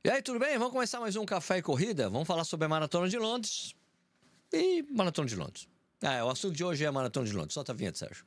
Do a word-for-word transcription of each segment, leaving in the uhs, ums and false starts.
E aí, tudo bem? Vamos começar mais um Café e Corrida? Vamos falar sobre a Maratona de Londres e Maratona de Londres. Ah, o assunto de hoje é a Maratona de Londres. Solta a vinheta, Sérgio.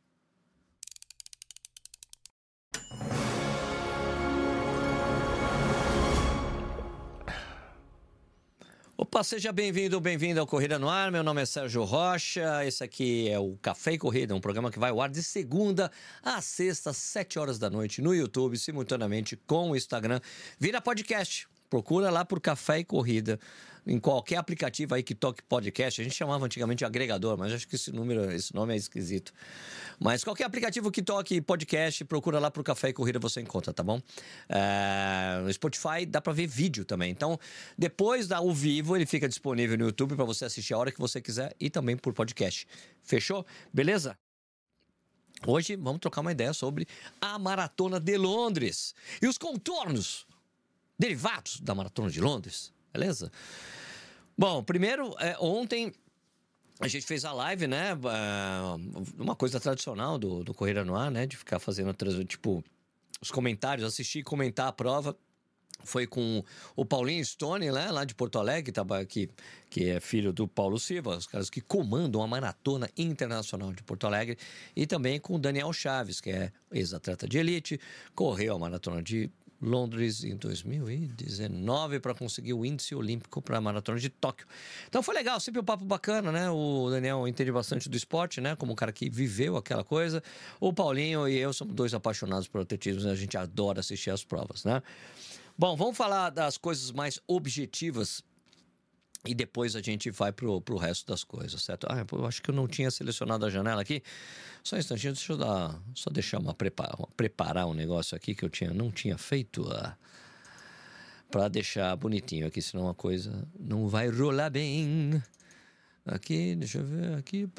Opa, seja bem-vindo ou bem-vinda ao Corrida no Ar. Meu nome é Sérgio Rocha. Esse aqui é o Café e Corrida, um programa que vai ao ar de segunda a sexta, às sete horas da noite, no YouTube, simultaneamente com o Instagram. Vira podcast. Procura lá por Café e Corrida, em qualquer aplicativo aí que toque podcast. A gente chamava antigamente de agregador, mas acho que esse número, esse nome é esquisito. Mas qualquer aplicativo que toque podcast, procura lá por Café e Corrida, você encontra, tá bom? É, no Spotify dá pra ver vídeo também. Então, depois da ao vivo, ele fica disponível no YouTube pra você assistir a hora que você quiser e também por podcast. Fechou? Beleza? Hoje vamos trocar uma ideia sobre a Maratona de Londres e os contornos derivados da Maratona de Londres, beleza? Bom, primeiro, é, ontem a gente fez a live, né? Uma coisa tradicional do, do Corrida no Ar, né? De ficar fazendo, tipo, os comentários, assistir e comentar a prova. Foi com o Paulinho Stone, né, lá de Porto Alegre, que, que é filho do Paulo Silva, os caras que comandam a Maratona Internacional de Porto Alegre, e também com o Daniel Chaves, que é ex-atleta de elite, correu a Maratona de Londres em dois mil e dezenove para conseguir o índice olímpico para a Maratona de Tóquio. Então foi legal, sempre um papo bacana, né? O Daniel entende bastante do esporte, né? Como um cara que viveu aquela coisa. O Paulinho e eu somos dois apaixonados por atletismo, né? A gente adora assistir as provas, né? Bom, vamos falar das coisas mais objetivas e depois a gente vai pro, pro resto das coisas, certo? Ah, eu acho que eu não tinha selecionado a janela aqui. Só um instantinho, deixa eu dar, só deixar uma preparar, preparar um negócio aqui que eu tinha, não tinha feito uh, para deixar bonitinho aqui, senão a coisa não vai rolar bem. Aqui, deixa eu ver, aqui,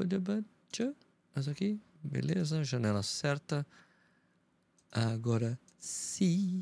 mas aqui, beleza, janela certa. Agora sim.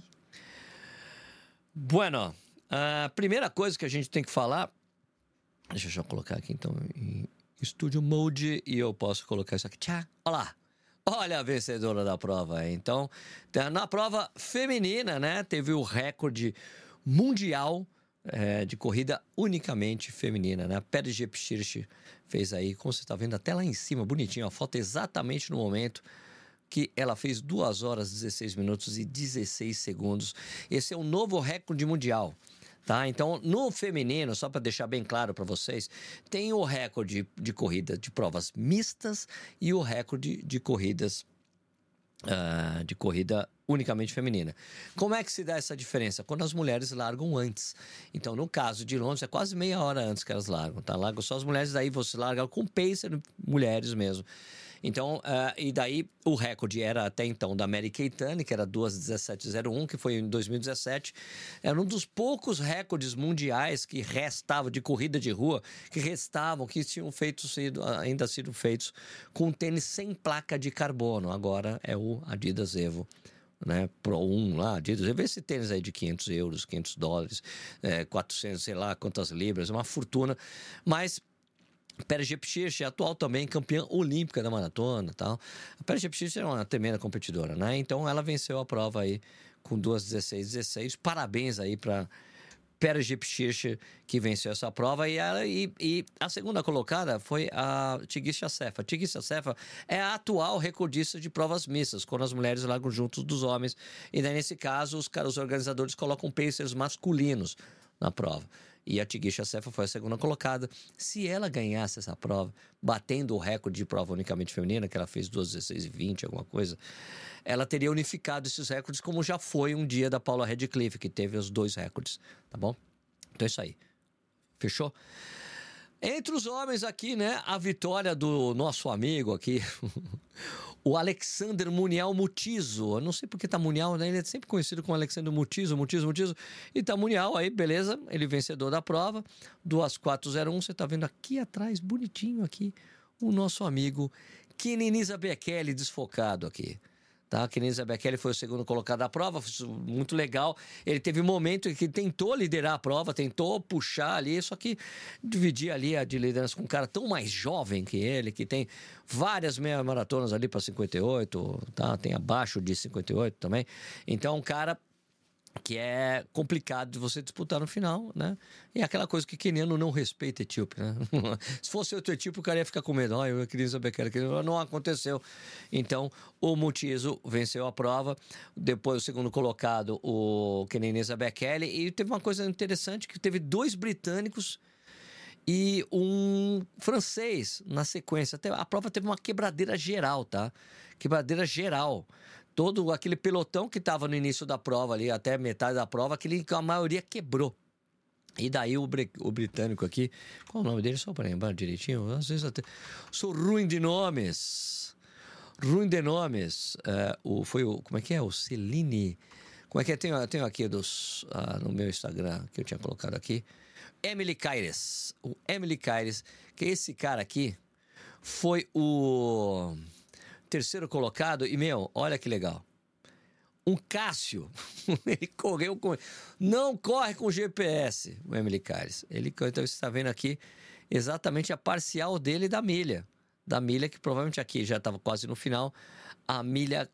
Bueno, a primeira coisa que a gente tem que falar... Deixa eu já colocar aqui, então, em Studio Mode e eu posso colocar isso aqui. Tchá, olha lá. Olha a vencedora da prova. Então, na prova feminina, né, teve o recorde mundial é, de corrida unicamente feminina, né? A Peres Jepchirch fez aí, como você está vendo até lá em cima, bonitinho, a foto exatamente no momento que ela fez duas horas, dezesseis minutos e dezesseis segundos. Esse é um novo recorde mundial, tá? Então, no feminino, só para deixar bem claro para vocês, tem o recorde de corrida de provas mistas e o recorde de corridas uh, de corrida unicamente feminina. Como é que se dá essa diferença? Quando as mulheres largam antes. Então, no caso de Londres, é quase meia hora antes que elas largam, tá? Largam só as mulheres, daí você larga com pacer, mulheres mesmo. Então, uh, e daí o recorde era até então da Mary Keitany, que era duas dezessete zero um, que foi em dois mil e dezessete. Era um dos poucos recordes mundiais que restavam, de corrida de rua, que restavam, que tinham feito, sido, ainda sido feitos com tênis sem placa de carbono. Agora é o Adidas Evo, né? Pro um lá, Adidas. Vê esse tênis aí de quinhentos euros, quinhentos dólares, é, quatrocentos, sei lá quantas libras, uma fortuna. Mas Peres Jepchirch é atual também campeã olímpica da maratona e tal. A Peres Jepchirch é uma tremenda competidora, né? Então ela venceu a prova aí com duas dezesseis dezesseis. Parabéns aí para Peres Jepchirch, que venceu essa prova. E, ela, e, e a segunda colocada foi a Tigist Assefa. Tigist Assefa é a atual recordista de provas mistas, quando as mulheres largam juntos dos homens. E daí, nesse caso, os, os organizadores colocam pacers masculinos na prova. E a Tigist Assefa foi a segunda colocada. Se ela ganhasse essa prova, batendo o recorde de prova unicamente feminina, que ela fez duas dezesseis e vinte, alguma coisa, ela teria unificado esses recordes, como já foi um dia da Paula Radcliffe, que teve os dois recordes, tá bom? Então é isso aí. Fechou? Entre os homens aqui, né, a vitória do nosso amigo aqui, o Alexander Munial Mutizo. Eu não sei porque tá Munial, né? Ele é sempre conhecido como Alexander Mutizo, Mutizo, Mutizo. E tá Munial aí, beleza? Ele vencedor da prova, duas quatro zero um. Você tá vendo aqui atrás, bonitinho aqui, o nosso amigo Kenenisa Bekele desfocado aqui. Tá? Kenenisa Bekele foi o segundo colocado da prova, muito legal. Ele teve um momento em que tentou liderar a prova, tentou puxar ali, só que dividir ali a de liderança com um cara tão mais jovem que ele, que tem várias meia maratonas ali para cinquenta e oito, tá? Tem abaixo de cinquenta e oito também. Então, um cara que é complicado de você disputar no final, né? E é aquela coisa que queniano não respeita etíope, né? Se fosse outro etíope, o cara ia ficar com medo. Ah, eu queria saber que era. Não aconteceu. Então, o Mutiso venceu a prova. Depois, o segundo colocado, o Kenenisa Bekele. E teve uma coisa interessante, que teve dois britânicos e um francês na sequência. A prova teve uma quebradeira geral, tá? Quebradeira geral. Todo aquele pelotão que estava no início da prova ali, até metade da prova, aquele, a maioria quebrou. E daí o, o britânico aqui, qual o nome dele? Só para lembrar direitinho. Às vezes até... Sou ruim de nomes. Ruim de nomes. É, o, foi o... Como é que é? O Celine... Como é que é? Tenho, tenho aqui dos, ah, no meu Instagram, que eu tinha colocado aqui. Emily Caires. O Emily Caires, que esse cara aqui foi o... terceiro colocado, e, meu, olha que legal. Um Cássio, ele correu com... Não corre com G P S, o Emily Caires. Ele, então, você está vendo aqui exatamente a parcial dele da milha. Da milha, que provavelmente aqui já estava quase no final. A milha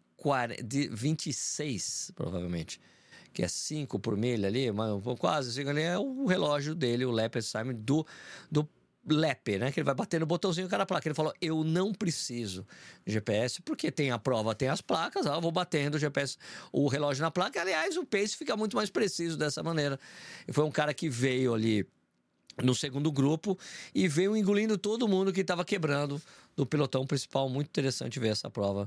vinte e seis, provavelmente. Que é cinco por milha ali, mas quase cinco ali. É o relógio dele, o lap time do... do Lepe, né? Que ele vai bater no botãozinho, o cara placa. Ele falou, eu não preciso de G P S, porque tem a prova, tem as placas, ó, eu vou batendo o G P S, o relógio na placa. Aliás, o pace fica muito mais preciso dessa maneira. E foi um cara que veio ali no segundo grupo e veio engolindo todo mundo que estava quebrando do pelotão principal. Muito interessante ver essa prova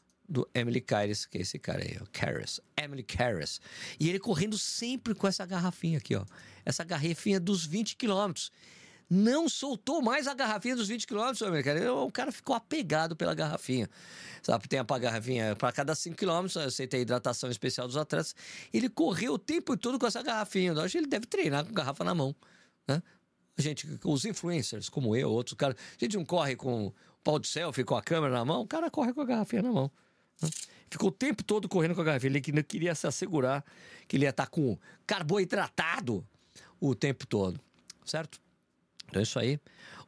do Emily Caires, que é esse cara aí, o Caires, Emily Caires. E ele correndo sempre com essa garrafinha aqui, ó. Essa garrafinha dos vinte quilômetros. Não soltou mais a garrafinha dos vinte quilômetros, americano. O cara ficou apegado pela garrafinha. Sabe, tem a garrafinha para cada cinco quilômetros, você tem a hidratação especial dos atletas. Ele correu o tempo todo com essa garrafinha. Eu acho que ele deve treinar com garrafa na mão, né? A gente, os influencers, como eu, outros caras, a gente não corre com o pau de selfie, com a câmera na mão, o cara corre com a garrafinha na mão, né? Ficou o tempo todo correndo com a garrafinha. Ele queria se assegurar que ele ia estar com carboidratado o tempo todo, certo? Então é isso aí.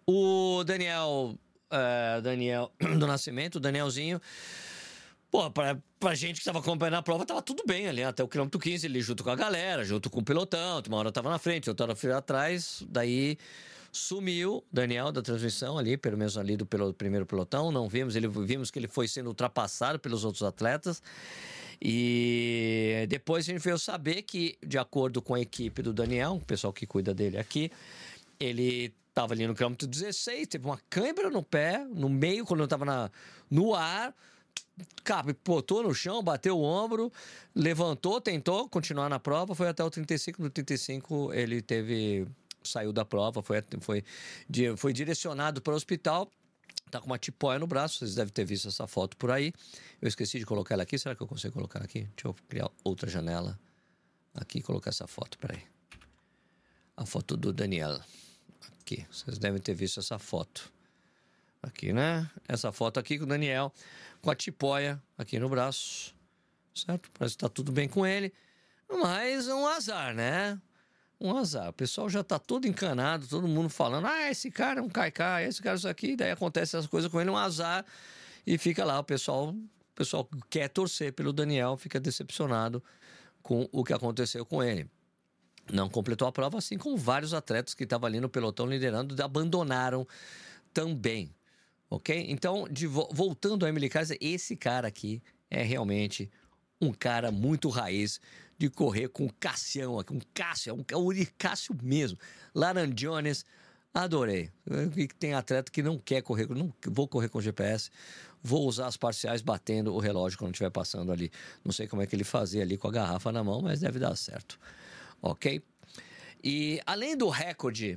O Daniel, uh, Daniel do Nascimento, o Danielzinho, pô, pra, pra gente que estava acompanhando a prova, tava tudo bem ali, até o quilômetro quinze, ele junto com a galera, junto com o pelotão, uma hora tava na frente, outra hora atrás, daí sumiu Daniel da transmissão ali, pelo menos ali do pelo, primeiro pelotão, não vimos, ele, vimos que ele foi sendo ultrapassado pelos outros atletas. E depois a gente veio saber que, de acordo com a equipe do Daniel, o pessoal que cuida dele aqui, ele estava ali no quilômetro dezesseis, teve uma câimbra no pé, no meio, quando eu estava no ar, botou no chão, bateu o ombro, levantou, tentou continuar na prova, foi até o trinta e cinco. No trinta e cinco ele teve, saiu da prova, foi, foi, foi direcionado para o hospital, tá com uma tipóia no braço, vocês devem ter visto essa foto por aí. Eu esqueci de colocar ela aqui, será que eu consigo colocar aqui? Deixa eu criar outra janela aqui e colocar essa foto, peraí. A foto do Daniel. Aqui, vocês devem ter visto essa foto. Aqui, né? Essa foto aqui com o Daniel, com a tipóia aqui no braço, certo? Parece que tá tudo bem com ele, mas é um azar, né? Um azar. O pessoal já tá todo encanado, todo mundo falando, ah, esse cara é um caicai, esse cara é isso aqui, daí acontece essas coisas com ele, um azar, e fica lá, o pessoal, o pessoal quer torcer pelo Daniel, fica decepcionado com o que aconteceu com ele. Não completou a prova, assim como vários atletas que estavam ali no pelotão liderando abandonaram também, ok? Então, de, voltando a Emily Caires, esse cara aqui é realmente um cara muito raiz de correr com o Cassião, um Cássio, um, um Cássio mesmo, Laranjones, adorei. Tem atleta que não quer correr, não vou correr com G P S, vou usar as parciais batendo o relógio quando estiver passando ali. Não sei como é que ele fazia ali com a garrafa na mão, mas deve dar certo. Ok? E além do recorde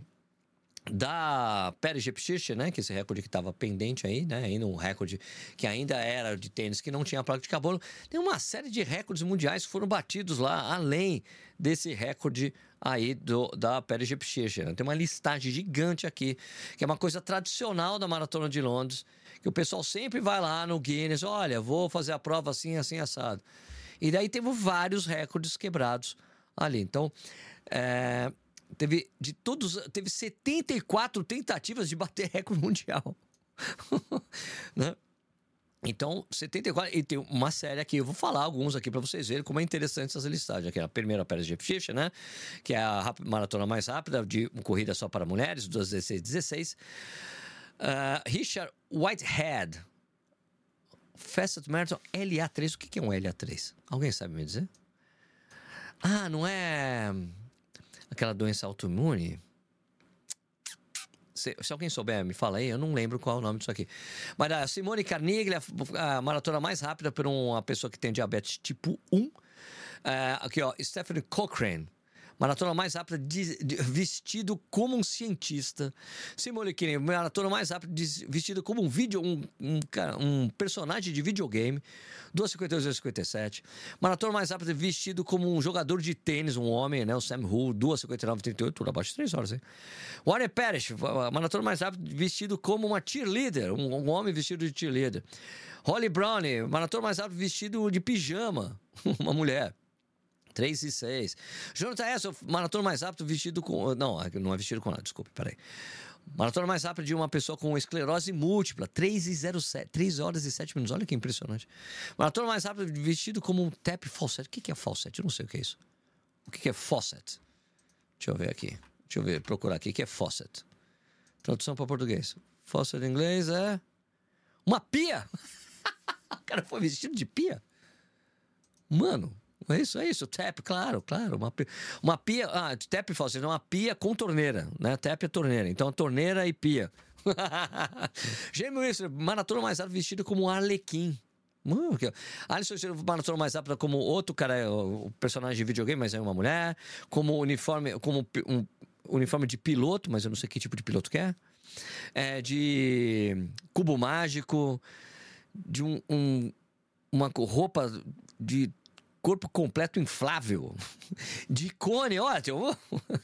da Peres Jepchirch, né? Que esse recorde que estava pendente aí, né? Ainda um recorde que ainda era de tênis, que não tinha placa de carbono. Tem uma série de recordes mundiais que foram batidos lá, além desse recorde aí do, da Peres Jepchirch. Né? Tem uma listagem gigante aqui, que é uma coisa tradicional da Maratona de Londres, que o pessoal sempre vai lá no Guinness, olha, vou fazer a prova assim, assim, assado. E daí teve vários recordes quebrados ali. Então, é, teve de todos, teve setenta e quatro tentativas de bater recorde mundial. Né? Então, setenta e quatro. E tem uma série aqui, eu vou falar alguns aqui para vocês verem como é interessante essas listagens. Aqui, a primeira, Paris G P cinquenta, né? Que é a maratona mais rápida, de corrida só para mulheres, duas dezesseis dezesseis. Uh, Richard Whitehead, Fastest Marathon L A três. O que é um L A três? Alguém sabe me dizer? Ah, não é aquela doença autoimune? Se, se alguém souber, me fala aí. Eu não lembro qual é o nome disso aqui. Mas a Simone Carneglia, a maratona mais rápida por uma pessoa que tem diabetes tipo um. Uh, aqui, ó, Stephanie Cochrane. Maratona mais rápida de, de, vestido como um cientista. Simone Carneglia, maratona mais rápida de, vestido como um vídeo, um, um, um personagem de videogame. duas cinquenta e dois, duas cinquenta e sete. Maratona mais rápida vestido como um jogador de tênis, um homem, né? O Sam Hull, duas cinquenta e nove, trinta e oito, tudo abaixo de três horas, hein? Warren Parrish, maratona mais rápida vestido como uma cheerleader, um, um homem vestido de cheerleader. Holly Brown, maratona mais rápida vestido de pijama, uma mulher. três e seis. Jonathan Essel, maratona mais rápido vestido com... Não, não é vestido com nada, desculpe, peraí. Maratona mais rápida de uma pessoa com esclerose múltipla, três e zero sete, três horas e sete minutos, olha que impressionante. Maratona mais rápida vestido como um tap faucet. O que é faucet? Eu não sei o que é isso. O que é faucet? Deixa eu ver aqui. Deixa eu ver, procurar aqui. O que é faucet? Tradução para português. Faucet em inglês é... uma pia! O cara foi vestido de pia? Mano... É isso, é isso. Tap, claro, claro. Uma pia, uma pia ah, tap faucet, uma pia com torneira, né? Tap é torneira. Então, torneira e pia. Jamie Wilson, maratona mais rápida vestido como um arlequim. Mano, que... Alisson, maratona mais rápida como outro cara, o personagem de videogame, mas é uma mulher. Como uniforme, como um uniforme de piloto, mas eu não sei que tipo de piloto que é. É de cubo mágico, de um, um uma roupa de corpo completo inflável. De cone, ó, tinha um...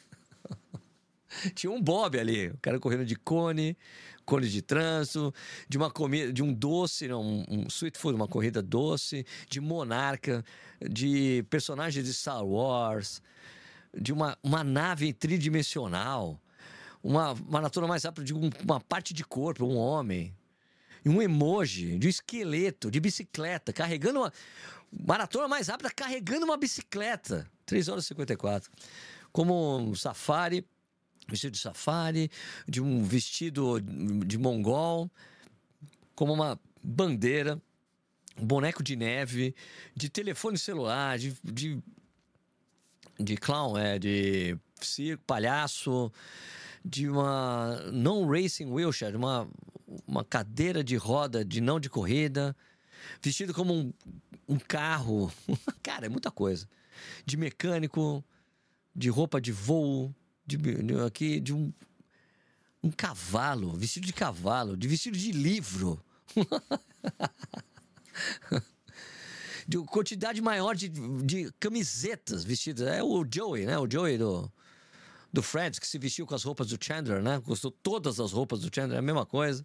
tinha um Bob ali. O cara correndo de cone, cone de trânsito, de uma comida, de um doce, não, um, um sweet food, uma corrida doce, de monarca, de personagem de Star Wars, de uma, uma nave tridimensional, uma maratona mais rápida de um, uma parte de corpo, um homem. Um emoji de um esqueleto, de bicicleta, carregando uma... Maratona mais rápida carregando uma bicicleta. três horas e cinquenta e quatro. Como um safari, vestido de safari, de um vestido de mongol, como uma bandeira, um boneco de neve, de telefone celular, de, de, de clown, é, de circo, palhaço, de uma non-racing wheelchair, uma, uma cadeira de roda de não de corrida, vestido como um, um carro. Cara, é muita coisa. De mecânico, de roupa de voo, de, de, aqui, de um, um cavalo, vestido de cavalo, de vestido de livro. De quantidade maior de, de camisetas vestidas. É o Joey, né? O Joey do, do Friends, que se vestiu com as roupas do Chandler, né? Gostou todas as roupas do Chandler, é a mesma coisa.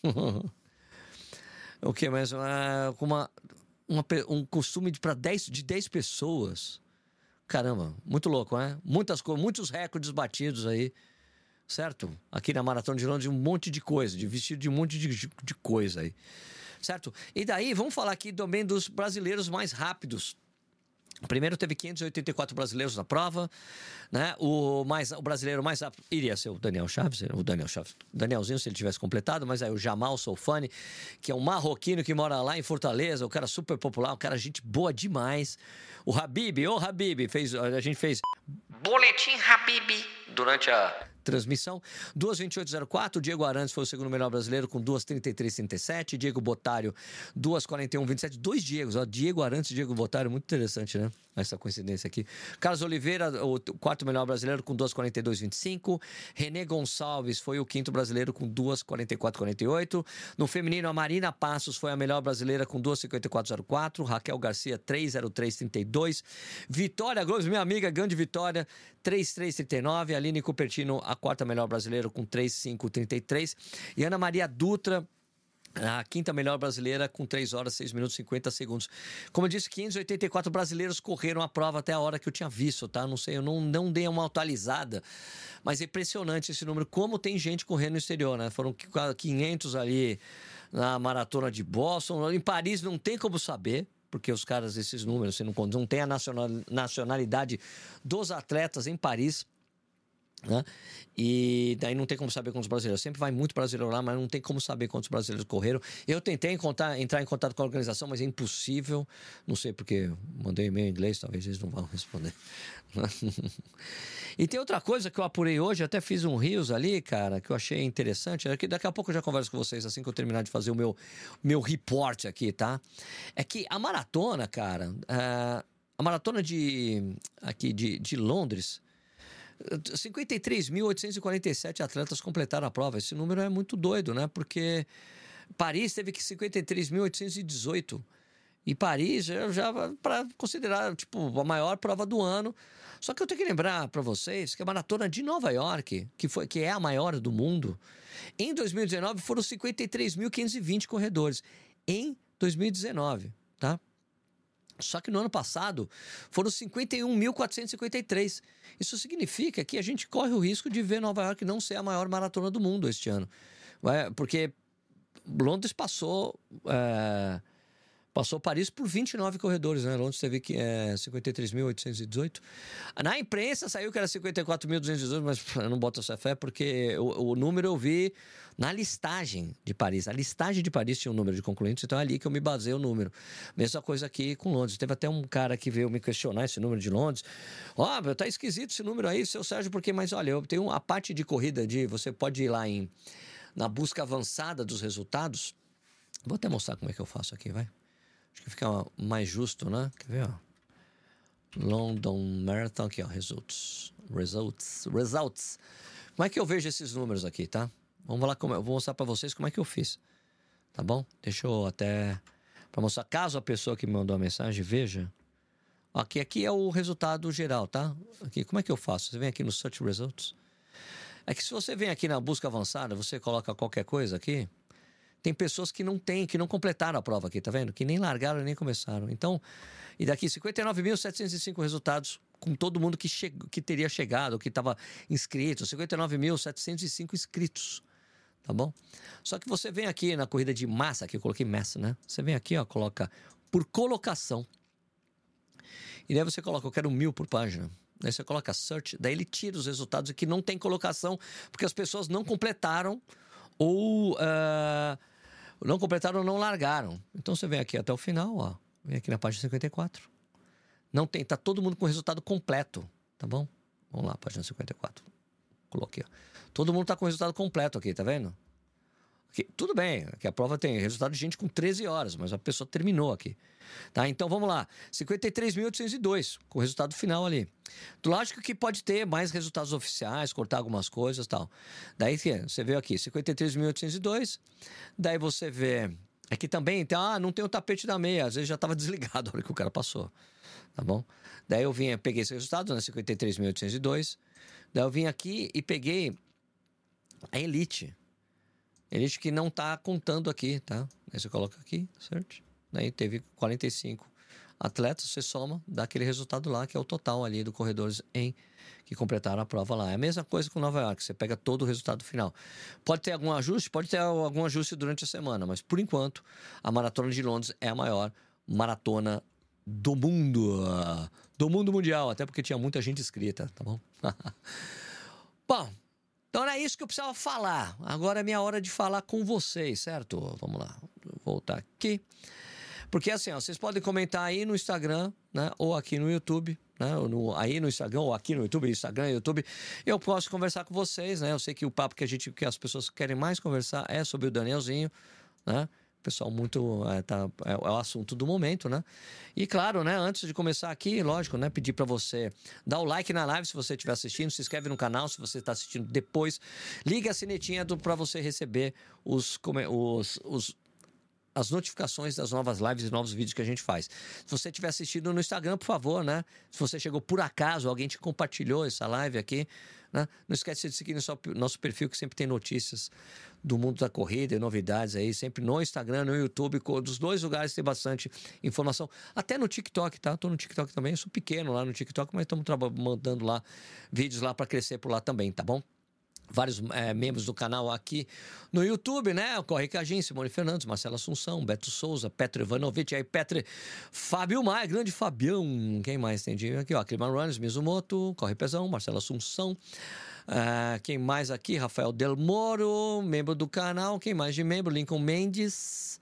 O que mais? Ah, com uma, uma, um costume de, pra dez, de dez pessoas. Caramba, muito louco, né? Muitas coisas, muitos recordes batidos aí, certo? Aqui na Maratona de Londres, um monte de coisa, de vestido de um monte de, de coisa aí, certo? E daí, vamos falar aqui também dos brasileiros mais rápidos. Primeiro teve quinhentos e oitenta e quatro brasileiros na prova, né? O, mais, o brasileiro mais rápido iria ser o Daniel Chaves, o Daniel Chaves, o Danielzinho, se ele tivesse completado, mas aí o Jamal Solfani, que é um marroquino que mora lá em Fortaleza, o cara super popular, um cara gente boa demais. O Habib, ô Habib, fez, a gente fez Boletim Habib durante a transmissão. duas vinte e oito zero quatro, Diego Arantes foi o segundo melhor brasileiro com duas trinta e três trinta e sete, Diego Botário duas quarenta e um vinte e sete, dois Diegos, ó, Diego Arantes e Diego Botário, muito interessante, né? Essa coincidência aqui. Carlos Oliveira, o quarto melhor brasileiro com duas quarenta e dois vinte e cinco, René Gonçalves foi o quinto brasileiro com duas quarenta e quatro quarenta e oito, no feminino a Marina Passos foi a melhor brasileira com duas cinquenta e quatro zero quatro, Raquel Garcia três zero três trinta e dois, Vitória Globos, minha amiga, grande Vitória, três três trinta e nove, Aline Cupertino a quarta melhor brasileira com três cinco trinta e três, e Ana Maria Dutra a quinta melhor brasileira com três horas, seis minutos e cinquenta segundos. Como eu disse, quinhentos e oitenta e quatro brasileiros correram a prova até a hora que eu tinha visto, tá? Não sei, eu não, não dei uma atualizada, mas é impressionante esse número. Como tem gente correndo no exterior, né? Foram quinhentos ali na maratona de Boston. Em Paris não tem como saber, porque os caras, esses números, você não, não tem a nacional, nacionalidade dos atletas em Paris. Né? E daí não tem como saber quantos brasileiros. Sempre vai muito brasileiro lá, mas não tem como saber quantos brasileiros correram. Eu tentei encontrar, entrar em contato com a organização, mas é impossível. Não sei porque mandei e-mail em inglês, talvez eles não vão responder. E tem outra coisa que eu apurei hoje, até fiz um Reels ali, cara, que eu achei interessante. É que daqui a pouco eu já converso com vocês assim que eu terminar de fazer o meu, meu report aqui, tá? É que a maratona, cara, a maratona de, aqui de, de Londres, cinquenta e três mil oitocentos e quarenta e sete atletas completaram a prova. Esse número é muito doido, né? Porque Paris teve que cinquenta e três mil oitocentos e dezoito. E Paris já, já para considerar tipo a maior prova do ano. Só que eu tenho que lembrar para vocês que a maratona de Nova York, que foi que é a maior do mundo, em dois mil e dezenove foram cinquenta e três mil quinhentos e vinte corredores. Em dois mil e dezenove, tá? Só que no ano passado foram cinquenta e um mil quatrocentos e cinquenta e três. Isso significa que a gente corre o risco de ver Nova York não ser a maior maratona do mundo este ano. Porque Londres passou, é, passou Paris por vinte e nove corredores, né? Londres teve é, cinquenta e três mil oitocentos e dezoito. Na imprensa saiu que era cinquenta e quatro mil duzentos e dezoito, mas eu não boto essa fé porque o, o número eu vi na listagem de Paris. A listagem de Paris tinha um número de concluintes, então é ali que eu me baseei o número. Mesma coisa aqui com Londres. Teve até um cara que veio me questionar esse número de Londres. Ó, oh, tá esquisito esse número aí, seu Sérgio, porque... Mas olha, eu tenho a parte de corrida de... Você pode ir lá em, na busca avançada dos resultados. Vou até mostrar como é que eu faço aqui, vai. Acho que fica mais justo, né? Quer ver, ó? London Marathon, aqui, ó, results. Results. Results. Como é que eu vejo esses números aqui, tá? Vamos lá, como eu vou mostrar para vocês como é que eu fiz. Tá bom? Deixa eu até... Para mostrar, caso a pessoa que me mandou a mensagem veja. Aqui, aqui é o resultado geral, tá? Aqui, como é que eu faço? Você vem aqui no Search Results. É que se você vem aqui na busca avançada, você coloca qualquer coisa aqui, tem pessoas que não têm, que não completaram a prova aqui, tá vendo? Que nem largaram nem começaram. Então, e daqui cinquenta e nove mil setecentos e cinco resultados com todo mundo que, che... que teria chegado, que estava inscrito. cinquenta e nove mil setecentos e cinco inscritos. Tá bom? Só que você vem aqui na corrida de massa, aqui eu coloquei massa, né? Você vem aqui, ó, coloca por colocação. E daí você coloca, eu quero mil por página. Daí você coloca search, daí ele tira os resultados que não tem colocação, porque as pessoas não completaram ou uh, não completaram ou não largaram. Então você vem aqui até o final, ó. Vem aqui na página cinquenta e quatro. Não tem, tá todo mundo com o resultado completo, tá bom? Vamos lá, página cinquenta e quatro. Coloquei, ó. Todo mundo tá com o resultado completo aqui, tá vendo? Aqui, tudo bem, aqui a prova tem resultado de gente com treze horas, mas a pessoa terminou aqui. Tá? Então vamos lá, cinquenta e três mil oitocentos e dois, com o resultado final ali. Lógico que pode ter mais resultados oficiais, cortar algumas coisas e tal. Daí você vê aqui, cinquenta e três mil oitocentos e dois, daí você vê... Aqui também, então, ah, não tem o tapete da meia, às vezes já estava desligado a hora que o cara passou, tá bom? Daí eu vim, peguei esse resultado, né, cinquenta e três mil oitocentos e dois, daí eu vim aqui e peguei a Elite. Elite que não está contando aqui, tá? Aí você coloca aqui, certo? Daí teve quarenta e cinco atletas, você soma, dá aquele resultado lá, que é o total ali do corredores em que completaram a prova lá. É a mesma coisa com Nova York, você pega todo o resultado final. Pode ter algum ajuste? Pode ter algum ajuste durante a semana, mas por enquanto, a Maratona de Londres é a maior maratona do mundo. Do mundo mundial, até porque tinha muita gente inscrita, tá bom? Bom, então era isso que eu precisava falar. Agora é minha hora de falar com vocês, certo? Vamos lá, vou voltar aqui. Porque assim, ó, vocês podem comentar aí no Instagram, né? Ou aqui no YouTube, né? Ou no, aí no Instagram, ou aqui no YouTube, Instagram, YouTube. Eu posso conversar com vocês, né? Eu sei que o papo que a gente, que as pessoas querem mais conversar é sobre o Danielzinho, né? O pessoal muito é, tá, é, é o assunto do momento, né? E claro, né? Antes de começar aqui, lógico, né? Pedir para você dar o like na live se você estiver assistindo, se inscreve no canal se você está assistindo depois, liga a sinetinha para você receber os, os, os as notificações das novas lives e novos vídeos que a gente faz. Se você estiver assistindo no Instagram, por favor, né? Se você chegou por acaso, alguém te compartilhou essa live aqui, né? Não esquece de seguir no nosso perfil, que sempre tem notícias do mundo da corrida e novidades aí, sempre no Instagram, no YouTube, dos dois lugares tem bastante informação. Até no TikTok, tá? Eu tô no TikTok também, eu sou pequeno lá no TikTok, mas estamos mandando lá vídeos lá para crescer por lá também, tá bom? vários é, membros do canal aqui no YouTube, né? O Corre Cagim, Simone Fernandes, Marcelo Assunção, Beto Souza, Petro Ivanovic, aí Petro, Fábio Maia, grande Fabião, quem mais tem de aqui, ó, Clima Runners, Mizumoto, Corre Pezão, Marcelo Assunção, uh, quem mais aqui? Rafael Del Moro, membro do canal, quem mais de membro? Lincoln Mendes.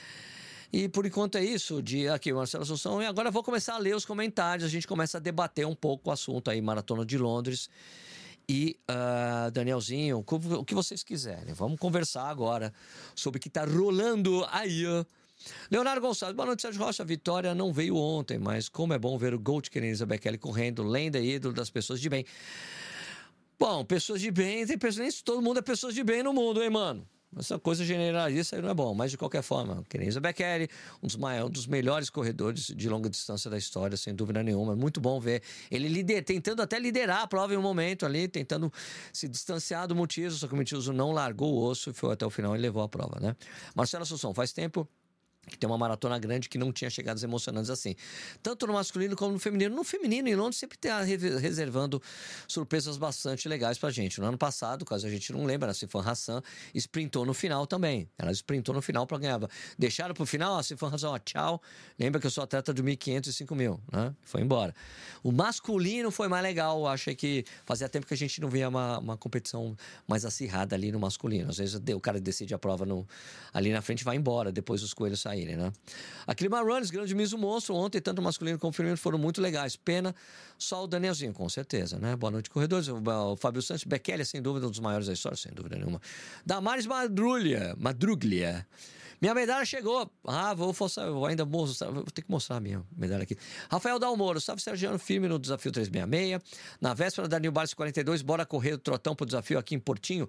E por enquanto é isso, de aqui, Marcelo Assunção, e agora eu vou começar a ler os comentários, a gente começa a debater um pouco o assunto aí, Maratona de Londres. E, uh, Danielzinho, o que vocês quiserem. Vamos conversar agora sobre o que está rolando aí. Leonardo Gonçalves, boa noite, Sérgio Rocha. A vitória não veio ontem, mas como é bom ver o Gold Kenenisa Bekele correndo, lenda e ídolo das pessoas de bem. Bom, pessoas de bem, tem pessoas, nem todo mundo é pessoas de bem no mundo, hein, mano? Essa coisa generalista aí não é bom, mas de qualquer forma, Kenenisa Bekele, um dos, maiores, um dos melhores corredores de longa distância da história, sem dúvida nenhuma. Muito bom ver ele lider, tentando até liderar a prova em um momento ali, tentando se distanciar do Mutiso, só que o Mutiso não largou o osso e foi até o final e levou a prova, né? Marcelo Assunção, faz tempo que tem uma maratona grande que não tinha chegadas emocionantes assim. Tanto no masculino como no feminino. No feminino, em Londres, sempre está reservando surpresas bastante legais pra gente. No ano passado, caso a gente não lembra, a Sifan Hassan sprintou no final também. Ela sprintou no final para ganhar. Deixaram pro final, a Sifan Hassan, ó, tchau. Lembra que eu sou atleta de mil e quinhentos e cinco mil, né? Foi embora. O masculino foi mais legal. Achei que fazia tempo que a gente não via uma, uma competição mais acirrada ali no masculino. Às vezes o cara decide a prova no, ali na frente e vai embora, depois os coelhos saem. Saírem, né? A Clima Runners, grande Miso Monstro, ontem tanto o masculino como o feminino foram muito legais. Pena só o Danielzinho, com certeza, né? Boa noite, corredores. O, o Fábio Santos, Bekele, sem dúvida, um dos maiores da história, sem dúvida nenhuma. Damares Madruglia, Madruglia. Minha medalha chegou. Ah, vou forçar, vou ainda mostrar, vou ter que mostrar a minha medalha aqui. Rafael Dalmoro, salve Sergiano, firme no desafio trezentos e sessenta e seis. Na véspera da New Balance quarenta e dois, bora correr o trotão pro desafio aqui em Portinho?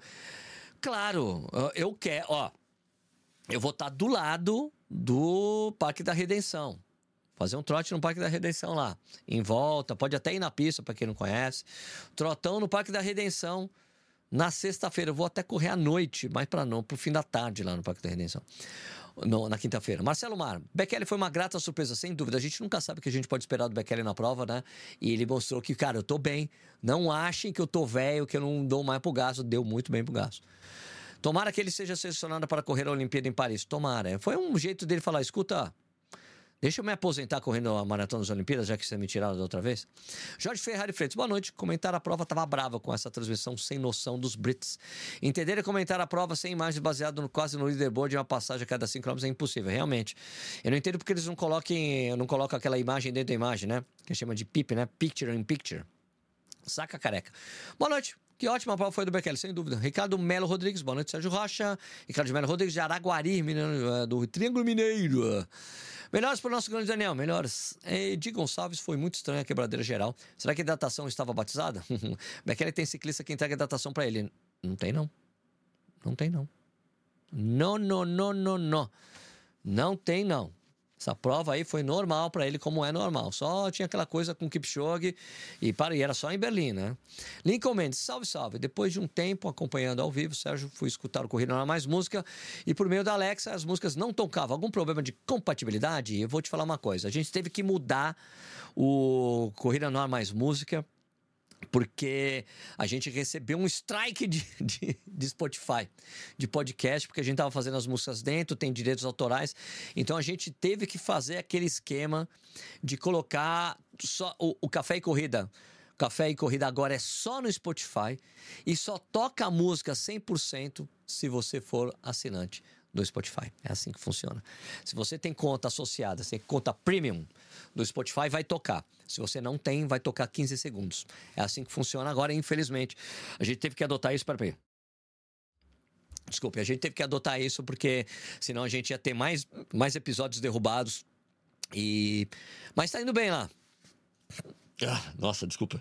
Claro, eu quero, ó. Eu vou estar do lado do Parque da Redenção. Fazer um trote no Parque da Redenção lá. Em volta, pode até ir na pista, para quem não conhece. Trotão no Parque da Redenção na sexta-feira. Eu vou até correr à noite, mais para não, pro fim da tarde lá no Parque da Redenção. No, na quinta-feira. Marcelo Mar, Bekele foi uma grata surpresa, sem dúvida. A gente nunca sabe o que a gente pode esperar do Bekele na prova, né? E ele mostrou que, cara, eu tô bem. Não achem que eu tô velho, que eu não dou mais pro gasto. Deu muito bem pro gasto. Tomara que ele seja selecionado para correr a Olimpíada em Paris. Tomara. Foi um jeito dele falar, escuta, deixa eu me aposentar correndo a Maratona das Olimpíadas, já que você me tiraram da outra vez. Jorge Ferrari Freitas, boa noite. Comentar a prova, estava brava com essa transmissão sem noção dos Brits. Entender e comentar a prova sem imagens baseado no, quase no leaderboard e uma passagem a cada cinco quilômetros é impossível, realmente. Eu não entendo porque eles não coloquem, não colocam aquela imagem dentro da imagem, né? Que chama de P I P, né? Picture in Picture. Saca careca. Boa noite. Que ótima prova foi do Bekele, sem dúvida. Ricardo Melo Rodrigues, boa noite, Sérgio Rocha. Ricardo Melo Rodrigues de Araguari, mineiro, do Triângulo Mineiro. Melhores para o nosso grande Daniel, melhores. Edi Gonçalves, foi muito estranha a quebradeira geral. Será que a hidratação estava batizada? Bekele tem ciclista que entrega hidratação para ele. Não tem, não. Não tem, não. Não, não, não, não, não. Não tem, não. Essa prova aí foi normal para ele, como é normal. Só tinha aquela coisa com o Kipchoge e, para, e era só em Berlim, né? Lincoln Mendes, salve, salve. Depois de um tempo acompanhando ao vivo, Sérgio, fui escutar o Corrida Não Há Mais Música e por meio da Alexa as músicas não tocavam. Algum problema de compatibilidade? Eu vou te falar uma coisa. A gente teve que mudar o Corrida Não Há Mais Música porque a gente recebeu um strike de, de, de Spotify, de podcast, porque a gente estava fazendo as músicas dentro, tem direitos autorais. Então a gente teve que fazer aquele esquema de colocar só o, o Café e Corrida. Café e Corrida agora é só no Spotify e só toca a música cem por cento se você for assinante do Spotify. É assim que funciona. Se você tem conta associada, você tem conta premium do Spotify, vai tocar. Se você não tem, vai tocar quinze segundos. É assim que funciona agora, infelizmente. A gente teve que adotar isso para... Desculpe, a gente teve que adotar isso porque senão a gente ia ter mais, mais episódios derrubados. E... Mas tá indo bem lá. Ah, nossa, desculpa.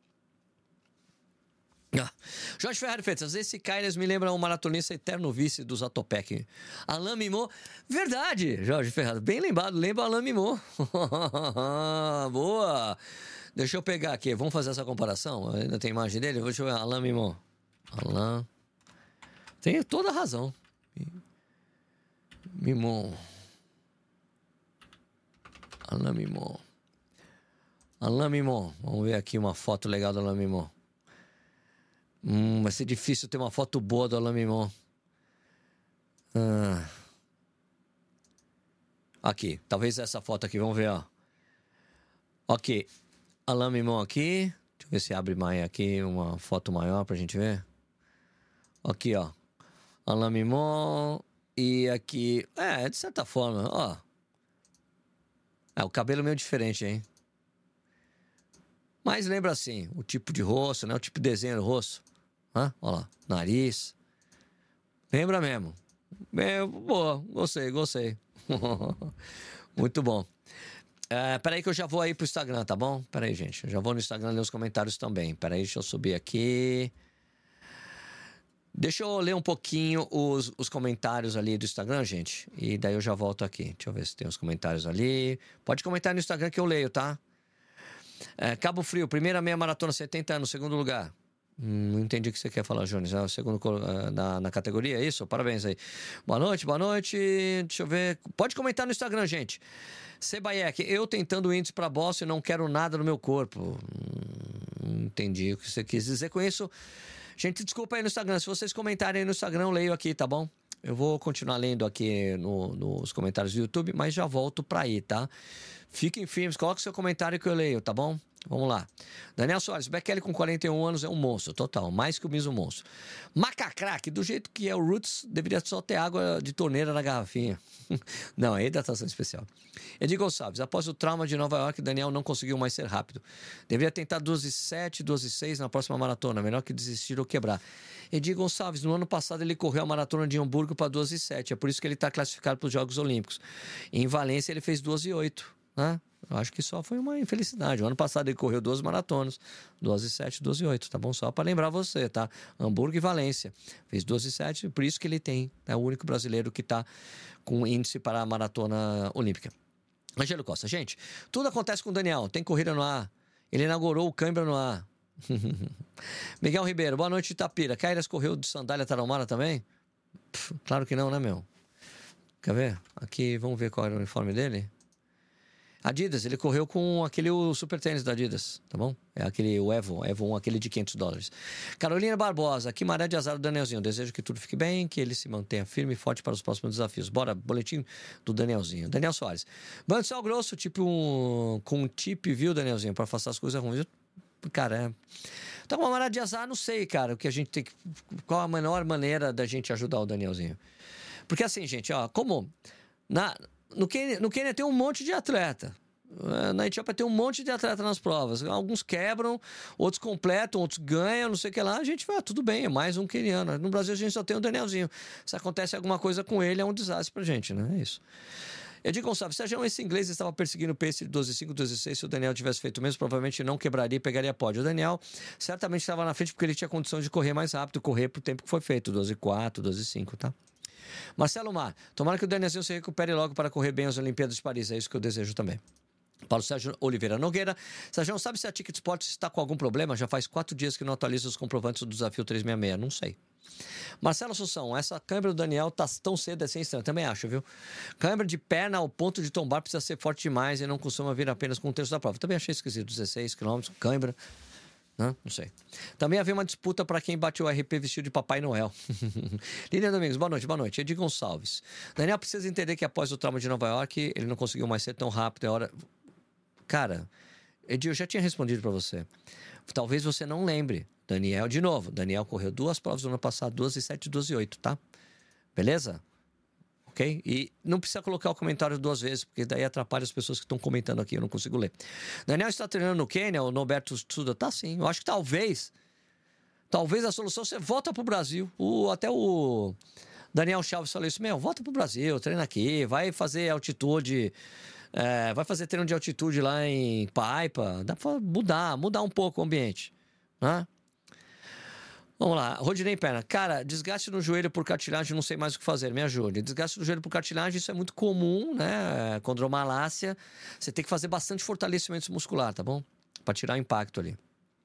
Ah. Jorge Ferrari Freitas, esse Kairas me lembra um maratonista eterno vice dos Atopec. Alain Mimot. Verdade, Jorge Ferrari. Bem lembrado, lembra Alain Mimot. Boa. Deixa eu pegar aqui, vamos fazer essa comparação. Ainda tem imagem dele? Deixa eu ver, Alain Mimot. Alain. Tem toda a razão. Mimot. Alain Mimot. Alain Mimot. Vamos ver aqui uma foto legal do Alain Mimot. Hum, vai ser difícil ter uma foto boa do Alain Mimon. Ah. Aqui, talvez essa foto aqui, vamos ver, ó. Ok, Alain Mimon aqui. Deixa eu ver se abre mais aqui uma foto maior pra gente ver. Aqui, ó. Alain Mimon. E aqui... É, de certa forma, ó. É, o cabelo meio diferente, hein? Mas lembra assim, o tipo de rosto, né? O tipo de desenho do rosto. Hã? Olha lá, nariz. Lembra mesmo. É, boa, gostei, gostei. Muito bom. É, peraí que eu já vou aí pro Instagram, tá bom? Peraí, gente. Eu já vou no Instagram ler os comentários também. Peraí, deixa eu subir aqui. Deixa eu ler um pouquinho os, os comentários ali do Instagram, gente. E daí eu já volto aqui. Deixa eu ver se tem os comentários ali. Pode comentar no Instagram que eu leio, tá? É, Cabo Frio, primeira meia maratona, setenta anos, segundo lugar. Hum, não entendi o que você quer falar, Jones. É o segundo uh, na, na categoria, é isso? Parabéns aí. Boa noite, boa noite. Deixa eu ver. Pode comentar no Instagram, gente. Sebaek, eu tentando índice para Boston e não quero nada no meu corpo. Hum, não entendi o que você quis dizer com isso. Gente, desculpa aí no Instagram. Se vocês comentarem aí no Instagram, eu leio aqui, tá bom? Eu vou continuar lendo aqui no, nos comentários do YouTube, mas já volto pra aí, tá? Fiquem firmes, coloque seu comentário que eu leio, tá bom? Vamos lá. Daniel Soares, Bekele com quarenta e um anos é um monstro, total, mais que o mesmo monstro. Macacrack, do jeito que é o Roots, deveria só ter água de torneira na garrafinha. Não, é hidratação especial. Edir Gonçalves, após o trauma de Nova York, Daniel não conseguiu mais ser rápido. Deveria tentar doze sete, doze seis na próxima maratona, melhor que desistir ou quebrar. Edir Gonçalves, no ano passado ele correu a maratona de Hamburgo para doze sete, é por isso que ele está classificado para os Jogos Olímpicos. Em Valência ele fez doze oito, né? Eu acho que só foi uma infelicidade. O ano passado ele correu doze maratonas, doze sete, doze oito, tá bom? Só para lembrar você, tá? Hamburgo e Valência. Fez doze sete, por isso que ele tem. É o único brasileiro que está com índice para a maratona olímpica. Angelo Costa, gente, tudo acontece com o Daniel. Tem corrida no ar. Ele inaugurou o Cãibra no ar. Miguel Ribeiro, boa noite, Itapira. Caíras correu de sandália tarahumara também? Pff, claro que não, né, meu? Quer ver? Aqui, vamos ver qual era o uniforme dele. Adidas, ele correu com aquele o super tênis da Adidas, tá bom? É aquele o Evo, Evo um, aquele de quinhentos dólares. Carolina Barbosa, que maré de azar do Danielzinho. Desejo que tudo fique bem, que ele se mantenha firme e forte para os próximos desafios. Bora, boletim do Danielzinho. Daniel Soares. Banho de sal grosso, tipo um, com um tip, viu, Danielzinho? Para afastar as coisas ruins. Cara, é... Então, uma maré de azar, não sei, cara, o que a gente tem que... Qual a melhor maneira da gente ajudar o Danielzinho? Porque assim, gente, ó, como... Na... No Quênia, no Quênia tem um monte de atleta. Na Etiópia tem um monte de atleta nas provas. Alguns quebram, outros completam, outros ganham, não sei o que lá. A gente vai, tudo bem, é mais um queniano. No Brasil a gente só tem o Danielzinho. Se acontece alguma coisa com ele, é um desastre pra gente, né? É isso. Edir Gonçalves, Sérgio, esse inglês estava perseguindo o pace de doze cinco, doze seis. Se o Daniel tivesse feito mesmo, provavelmente não quebraria e pegaria pódio. O Daniel certamente estava na frente porque ele tinha condição de correr mais rápido, correr pro tempo que foi feito, doze quatro, doze cinco, tá? Marcelo Mar, tomara que o Danielzinho se recupere logo para correr bem as Olimpíadas de Paris. É isso que eu desejo também. Paulo Sérgio Oliveira Nogueira. Sérgio, sabe se a Ticket Sports está com algum problema? Já faz quatro dias que não atualiza os comprovantes do desafio trezentos e sessenta e seis. Não sei. Marcelo Assunção, essa câimbra do Daniel tá tão cedo assim estranho. Também acho, viu? Câimbra de perna ao ponto de tombar precisa ser forte demais e não costuma vir apenas com um terço da prova. Também achei esquisito. dezesseis quilômetros, câimbra. Não, não sei. Também havia uma disputa para quem bateu o R P vestido de Papai Noel. Lilian Domingos, boa noite, boa noite. Edir Gonçalves. Daniel precisa entender que após o trauma de Nova York, ele não conseguiu mais ser tão rápido. É hora... Cara, Edir, eu já tinha respondido para você. Talvez você não lembre. Daniel, de novo, Daniel correu duas provas no ano passado, doze sete e doze oito, tá? Beleza? Ok? E não precisa colocar o comentário duas vezes, porque daí atrapalha as pessoas que estão comentando aqui, eu não consigo ler. Daniel está treinando no Quênia, o Norberto Tsuda? Tá sim, eu acho que talvez, talvez a solução seja volta pro Brasil. O, até o Daniel Chaves falou isso, meu, volta pro Brasil, treina aqui, vai fazer altitude, é, vai fazer treino de altitude lá em Paipa, dá pra mudar, mudar um pouco o ambiente, né? Vamos lá, Rodinei Perna. Cara, desgaste no joelho por cartilagem, não sei mais o que fazer, me ajude. Desgaste no joelho por cartilagem, isso é muito comum, né? Condromalácia, você tem que fazer bastante fortalecimento muscular, tá bom? Pra tirar o impacto ali.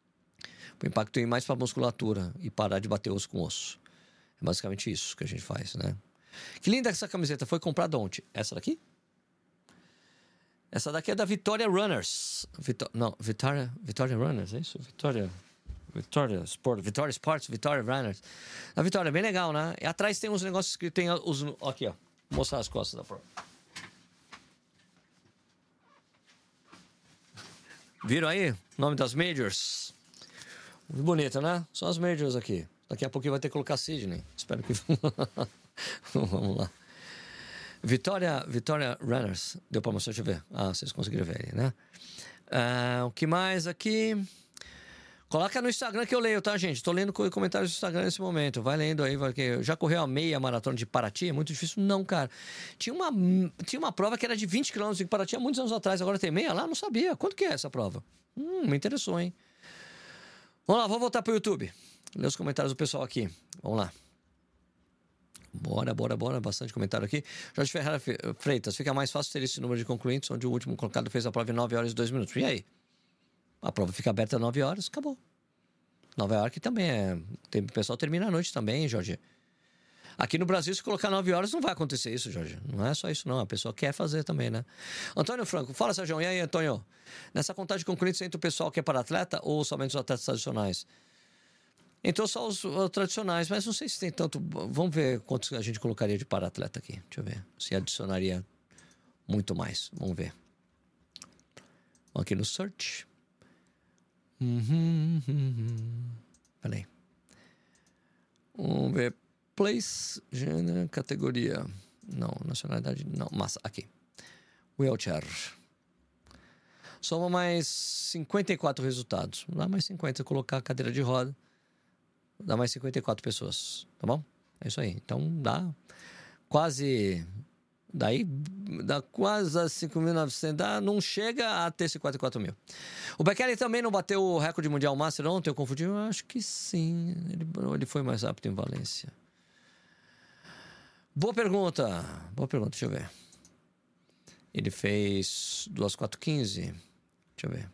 O impacto ir mais pra musculatura e parar de bater osso com osso. É basicamente isso que a gente faz, né? Que linda essa camiseta, foi comprada ontem. Essa daqui? Essa daqui é da Victoria Runners. Vitó... Não, Victoria... Victoria Runners, é isso? Victoria... Vitória Sport, Vitória Sports, Vitória Runners. A Vitória é bem legal, né? E atrás tem uns negócios que tem os... Aqui, ó. Vou mostrar as costas da prova. Viram aí? O nome das majors? Muito bonito, né? São as majors aqui. Daqui a pouquinho vai ter que colocar Sydney. Espero que... Vamos lá. Vitória, Vitória Runners. Deu pra mostrar? Deixa eu ver. Ah, vocês conseguiram ver aí, né? Ah, o que mais aqui? Coloca no Instagram que eu leio, tá, gente? Tô lendo comentários do Instagram nesse momento. Vai lendo aí. Vai... Já correu a meia maratona de Paraty? É muito difícil? Não, cara. Tinha uma, tinha uma prova que era de vinte quilômetros em Paraty há muitos anos atrás. Agora tem meia lá? Não sabia. Quanto que é essa prova? Hum, me interessou, hein? Vamos lá, vamos voltar pro YouTube. Ler os comentários do pessoal aqui. Vamos lá. Bora, bora, bora. Bastante comentário aqui. Jorge Ferreira Freitas. Fica mais fácil ter esse número de concluintes, onde o último colocado fez a prova em nove horas e dois minutos. E aí? A prova fica aberta às nove horas, acabou. Nova York também é... Tem, o pessoal termina à noite também, Jorge. Aqui no Brasil, se colocar nove horas, não vai acontecer isso, Jorge. Não é só isso, não. A pessoa quer fazer também, né? Antônio Franco. Fala, Sérgio. E aí, Antônio? Nessa contagem de concluintes, entra o pessoal que é para atleta ou somente os atletas tradicionais? Entrou só os, os tradicionais, mas não sei se tem tanto... Vamos ver quantos a gente colocaria de para-atleta aqui. Deixa eu ver. Se adicionaria muito mais. Vamos ver. Aqui no search. Uhum, uhum. Peraí. Vamos ver. Place, gênero, categoria. Não, nacionalidade não. Massa, aqui. Wheelchair. Soma mais cinquenta e quatro resultados. Dá mais cinquenta. Colocar a cadeira de roda. Dá mais cinquenta e quatro pessoas. Tá bom? É isso aí. Então dá quase... Daí dá quase a cinco mil e novecentos. Dá, não chega a ter cinquenta e quatro mil. O Bekele também não bateu o recorde mundial master ontem? Eu confundi? Eu acho que sim. Ele, ele foi mais rápido em Valência. Boa pergunta. Boa pergunta, deixa eu ver. Ele fez duas quatro quinze. Deixa eu ver.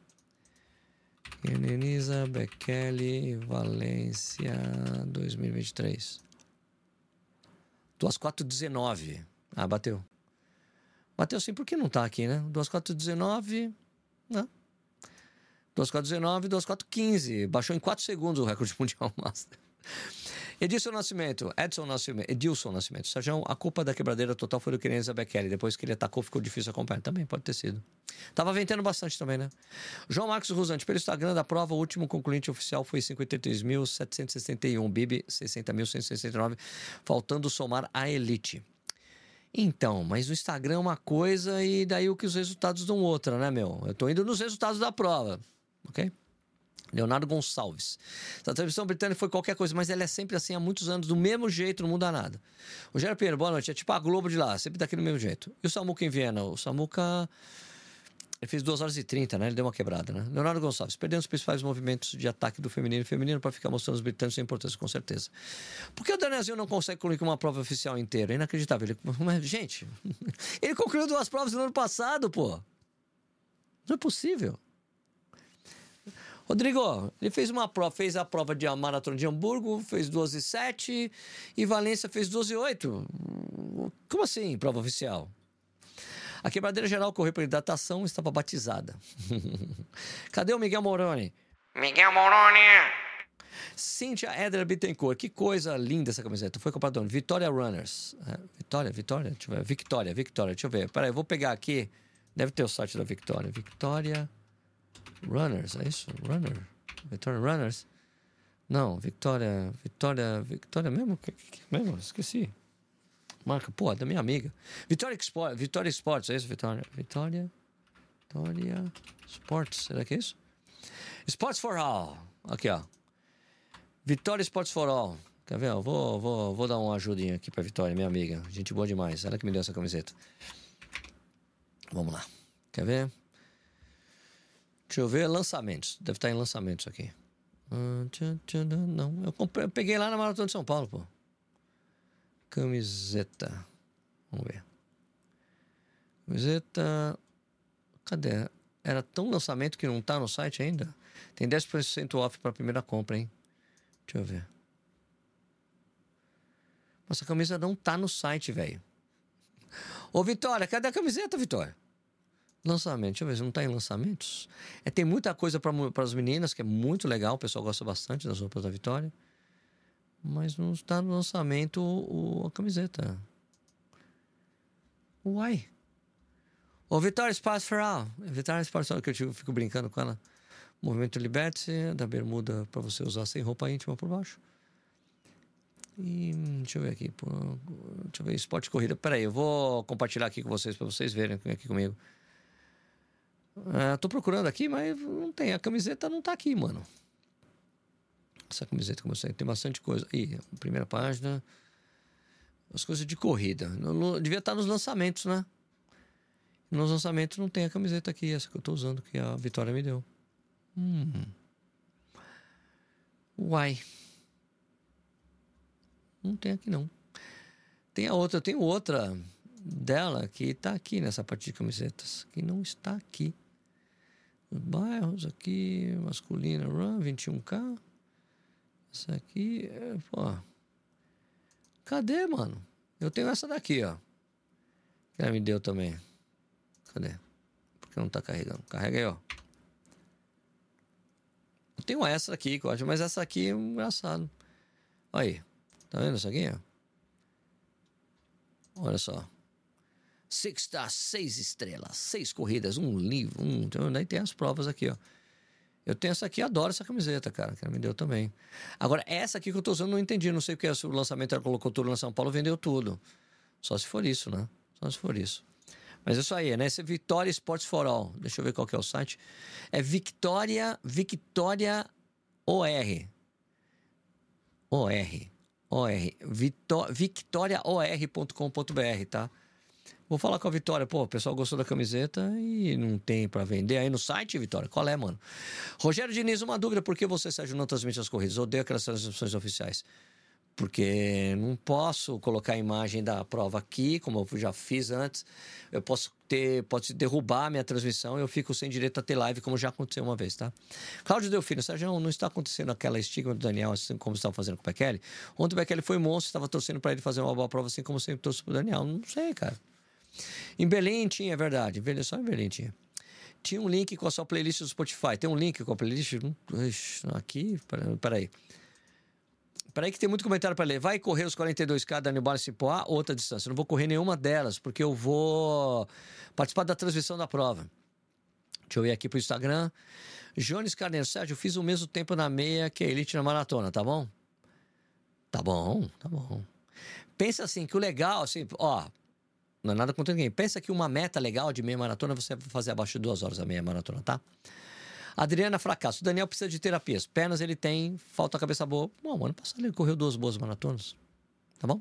Elisa Bekele, Valência, dois mil e vinte e três. duas quatro dezenove. Ah, bateu. Bateu sim, porque não tá aqui, né? duas quatro dezenove. Não. duas quatro dezenove, duas quatro quinze. Baixou em quatro segundos o recorde mundial master. Edilson Nascimento. Edson Nascimento. Edilson Nascimento. Sérgio, a culpa da quebradeira total foi do Kenenisa Bekele. Depois que ele atacou, ficou difícil acompanhar. Também pode ter sido. Tava ventando bastante também, né? João Marcos Rosante. Pelo Instagram da prova, o último concluinte oficial foi cinquenta e três mil setecentos e sessenta e um. B I B, sessenta mil cento e sessenta e nove. Faltando somar a elite. Então, mas o Instagram é uma coisa e daí o que os resultados dão outra, né, meu? Eu tô indo nos resultados da prova, ok? Leonardo Gonçalves. Essa transmissão britânica foi qualquer coisa, mas ela é sempre assim há muitos anos, do mesmo jeito, não muda nada. O Rogério Pinheiro, boa noite. É tipo a Globo de lá, sempre daquele mesmo jeito. E o Samuca em Viena? O Samuca... Ele fez duas horas e trinta, né? Ele deu uma quebrada, né? Leonardo Gonçalves. Perdendo os principais movimentos de ataque do feminino e feminino para ficar mostrando os britânicos sua importância, com certeza. Por que o Danielzinho não consegue concluir uma prova oficial inteira? É inacreditável. Ele... Mas, gente, ele concluiu duas provas no ano passado, pô. Não é possível. Rodrigo, ele fez uma prova, fez a prova de maratona de Hamburgo, fez doze e sete e Valência fez doze e oito. Como assim, prova oficial? A quebradeira geral correu por hidratação e estava batizada. Cadê o Miguel Moroni? Miguel Moroni! Cíntia Éder Bittencourt. Que coisa linda essa camiseta. Foi comprada onde? Vitória Runners. É, Vitória, Vitória? Deixa eu ver. Victoria, Victoria. Deixa eu ver. Peraí, eu vou pegar aqui. Deve ter o site da Victoria. Victoria Runners, é isso? Runner? Victoria Runners? Não, Victoria... Victoria... Victoria mesmo? Que, que, mesmo? Esqueci. Marca, pô, da minha amiga. Vitória Sport, Vitória Sports, é isso, Vitória? Vitória... Vitória Sports, será que é isso? Sports for All. Aqui, ó. Vitória Sports for All. Quer ver? Eu vou, vou, vou dar uma ajudinha aqui pra Vitória, minha amiga. Gente boa demais. Ela que me deu essa camiseta. Vamos lá. Quer ver? Deixa eu ver. Lançamentos. Deve estar em lançamentos aqui. Não, eu, comprei, eu peguei lá na Maratona de São Paulo, pô. Camiseta. Vamos ver. Camiseta. Cadê? Era tão lançamento que não tá no site ainda? Tem dez por cento off pra primeira compra, hein? Deixa eu ver. Nossa, a camisa não tá no site, velho. Ô, Vitória, cadê a camiseta, Vitória? Lançamento, deixa eu ver se não tá em lançamentos. É, tem muita coisa para as meninas, que é muito legal, o pessoal gosta bastante das roupas da Vitória. Mas não está no lançamento o, a camiseta. Uai. O Vitória Espaço for All. Vitória Espaço for All, que eu fico brincando com ela. Movimento Liberte-se, da bermuda para você usar sem roupa íntima por baixo. E deixa eu ver aqui. Deixa eu ver, esporte corrida. Peraí, eu vou compartilhar aqui com vocês, para vocês verem aqui comigo. Uh, tô procurando aqui, mas não tem. A camiseta não tá aqui, mano. Essa camiseta que eu mostrei, tem bastante coisa. Ih, primeira página. As coisas de corrida. No, no, devia estar nos lançamentos, né? Nos lançamentos não tem a camiseta aqui, essa que eu tô usando, que a Vitória me deu. Hum. Uai. Não tem aqui, não. Tem a outra, eu tenho outra dela que tá aqui nessa parte de camisetas, que não está aqui. Os bairros aqui, masculina, Run, vinte e um K. Essa aqui, é, pô. Cadê, mano? Eu tenho essa daqui, ó. Que ela me deu também. Cadê? Porque não tá carregando. Carrega aí, ó. Eu tenho essa aqui, que eu acho, mas essa aqui é engraçado. Olha aí. Tá vendo isso aqui, ó? Olha só. Six Stars, seis estrelas, seis corridas, um livro, um... Então, daí tem as provas aqui, ó. Eu tenho essa aqui, adoro essa camiseta, cara, que ela me deu também. Agora, essa aqui que eu tô usando, não entendi. Não sei porque o lançamento ela colocou tudo lá em São Paulo, vendeu tudo. Só se for isso, né? Só se for isso. Mas é isso aí, né? Esse é Vitória Sports for All. Deixa eu ver qual que é o site. É Victoria, Victoria O R. O R. O R. victoria o r ponto com ponto b r, tá? Vou falar com a Vitória. Pô, o pessoal gostou da camiseta e não tem pra vender aí no site, Vitória? Qual é, mano? Rogério Diniz, uma dúvida. Por que você, Sérgio, não transmite as corridas? Eu odeio aquelas transmissões oficiais. Porque não posso colocar a imagem da prova aqui, como eu já fiz antes. Eu posso ter, pode derrubar a minha transmissão e eu fico sem direito a ter live, como já aconteceu uma vez, tá? Cláudio Delfino, Sérgio, não, não está acontecendo aquela estigma do Daniel, assim como estavam fazendo com o Bekele? Ontem o Bekele foi monstro, estava torcendo para ele fazer uma boa prova, assim como sempre torço pro Daniel. Não sei, cara. Em Berlim tinha, é verdade. Só em Berlim tinha. Tinha um link com a sua playlist do Spotify. Tem um link com a playlist? Aqui? Peraí. Peraí que tem muito comentário para ler. Vai correr os quarenta e dois K da New Balance Cipoá, outra distância. Eu não vou correr nenhuma delas, porque eu vou participar da transmissão da prova. Deixa eu ir aqui pro Instagram. Jones Carneiro, Sérgio, eu fiz o mesmo tempo na meia que a Elite na maratona, tá bom? Tá bom, tá bom. Pensa assim, que o legal, assim, ó... Não é nada contra ninguém. Pensa que uma meta legal de meia maratona você vai fazer abaixo de duas horas a meia maratona, tá? Adriana Fracasso. O Daniel precisa de terapias. Pernas ele tem, falta a cabeça boa. Bom, ano passado ele correu duas boas maratonas. Tá bom?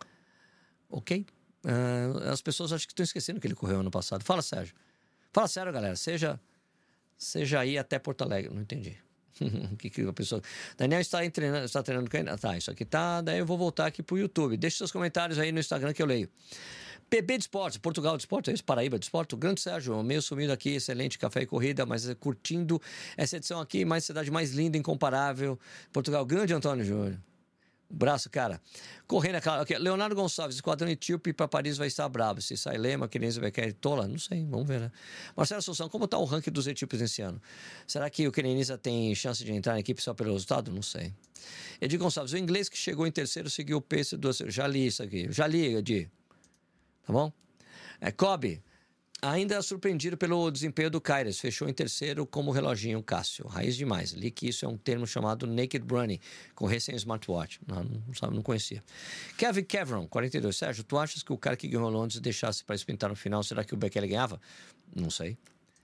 Ok? Uh, as pessoas acho que estão esquecendo que ele correu ano passado. Fala, Sérgio. Fala sério, galera. Seja, seja aí até Porto Alegre. Não entendi. que, que a pessoa... Daniel está treinando, está treinando com ele? Tá, isso aqui tá. Daí eu vou voltar aqui pro YouTube. Deixe seus comentários aí no Instagram que eu leio. P B de Esportes, Portugal de Esportes, é isso? Paraíba de Esportes. O grande Sérgio, meio sumido aqui, excelente café e corrida, mas curtindo essa edição aqui, mais cidade mais linda, incomparável. Portugal, grande Antônio Júnior. Braço, cara. Correndo, aquela. Okay. Leonardo Gonçalves, esquadrão etíope para Paris vai estar brabo. Se sai Lema, Kenenisa vai querer tola, não sei, vamos ver, né? Marcelo Assunção, como está o ranking dos etíopes nesse ano? Será que o Kenenisa tem chance de entrar na equipe só pelo resultado? Não sei. Edir Gonçalves, o inglês que chegou em terceiro seguiu o pace do. Já li isso aqui, já li, Edir. Tá bom? É, Kobe, ainda surpreendido pelo desempenho do Kairos, fechou em terceiro como reloginho Cássio. Raiz demais. Li que isso é um termo chamado naked running, correr sem smartwatch. Não, não, sabe, não conhecia. Kevin Kevron, quarenta e dois. Sérgio, tu achas que o cara que ganhou Londres deixasse para espintar no final, será que o Bekele ganhava? Não sei.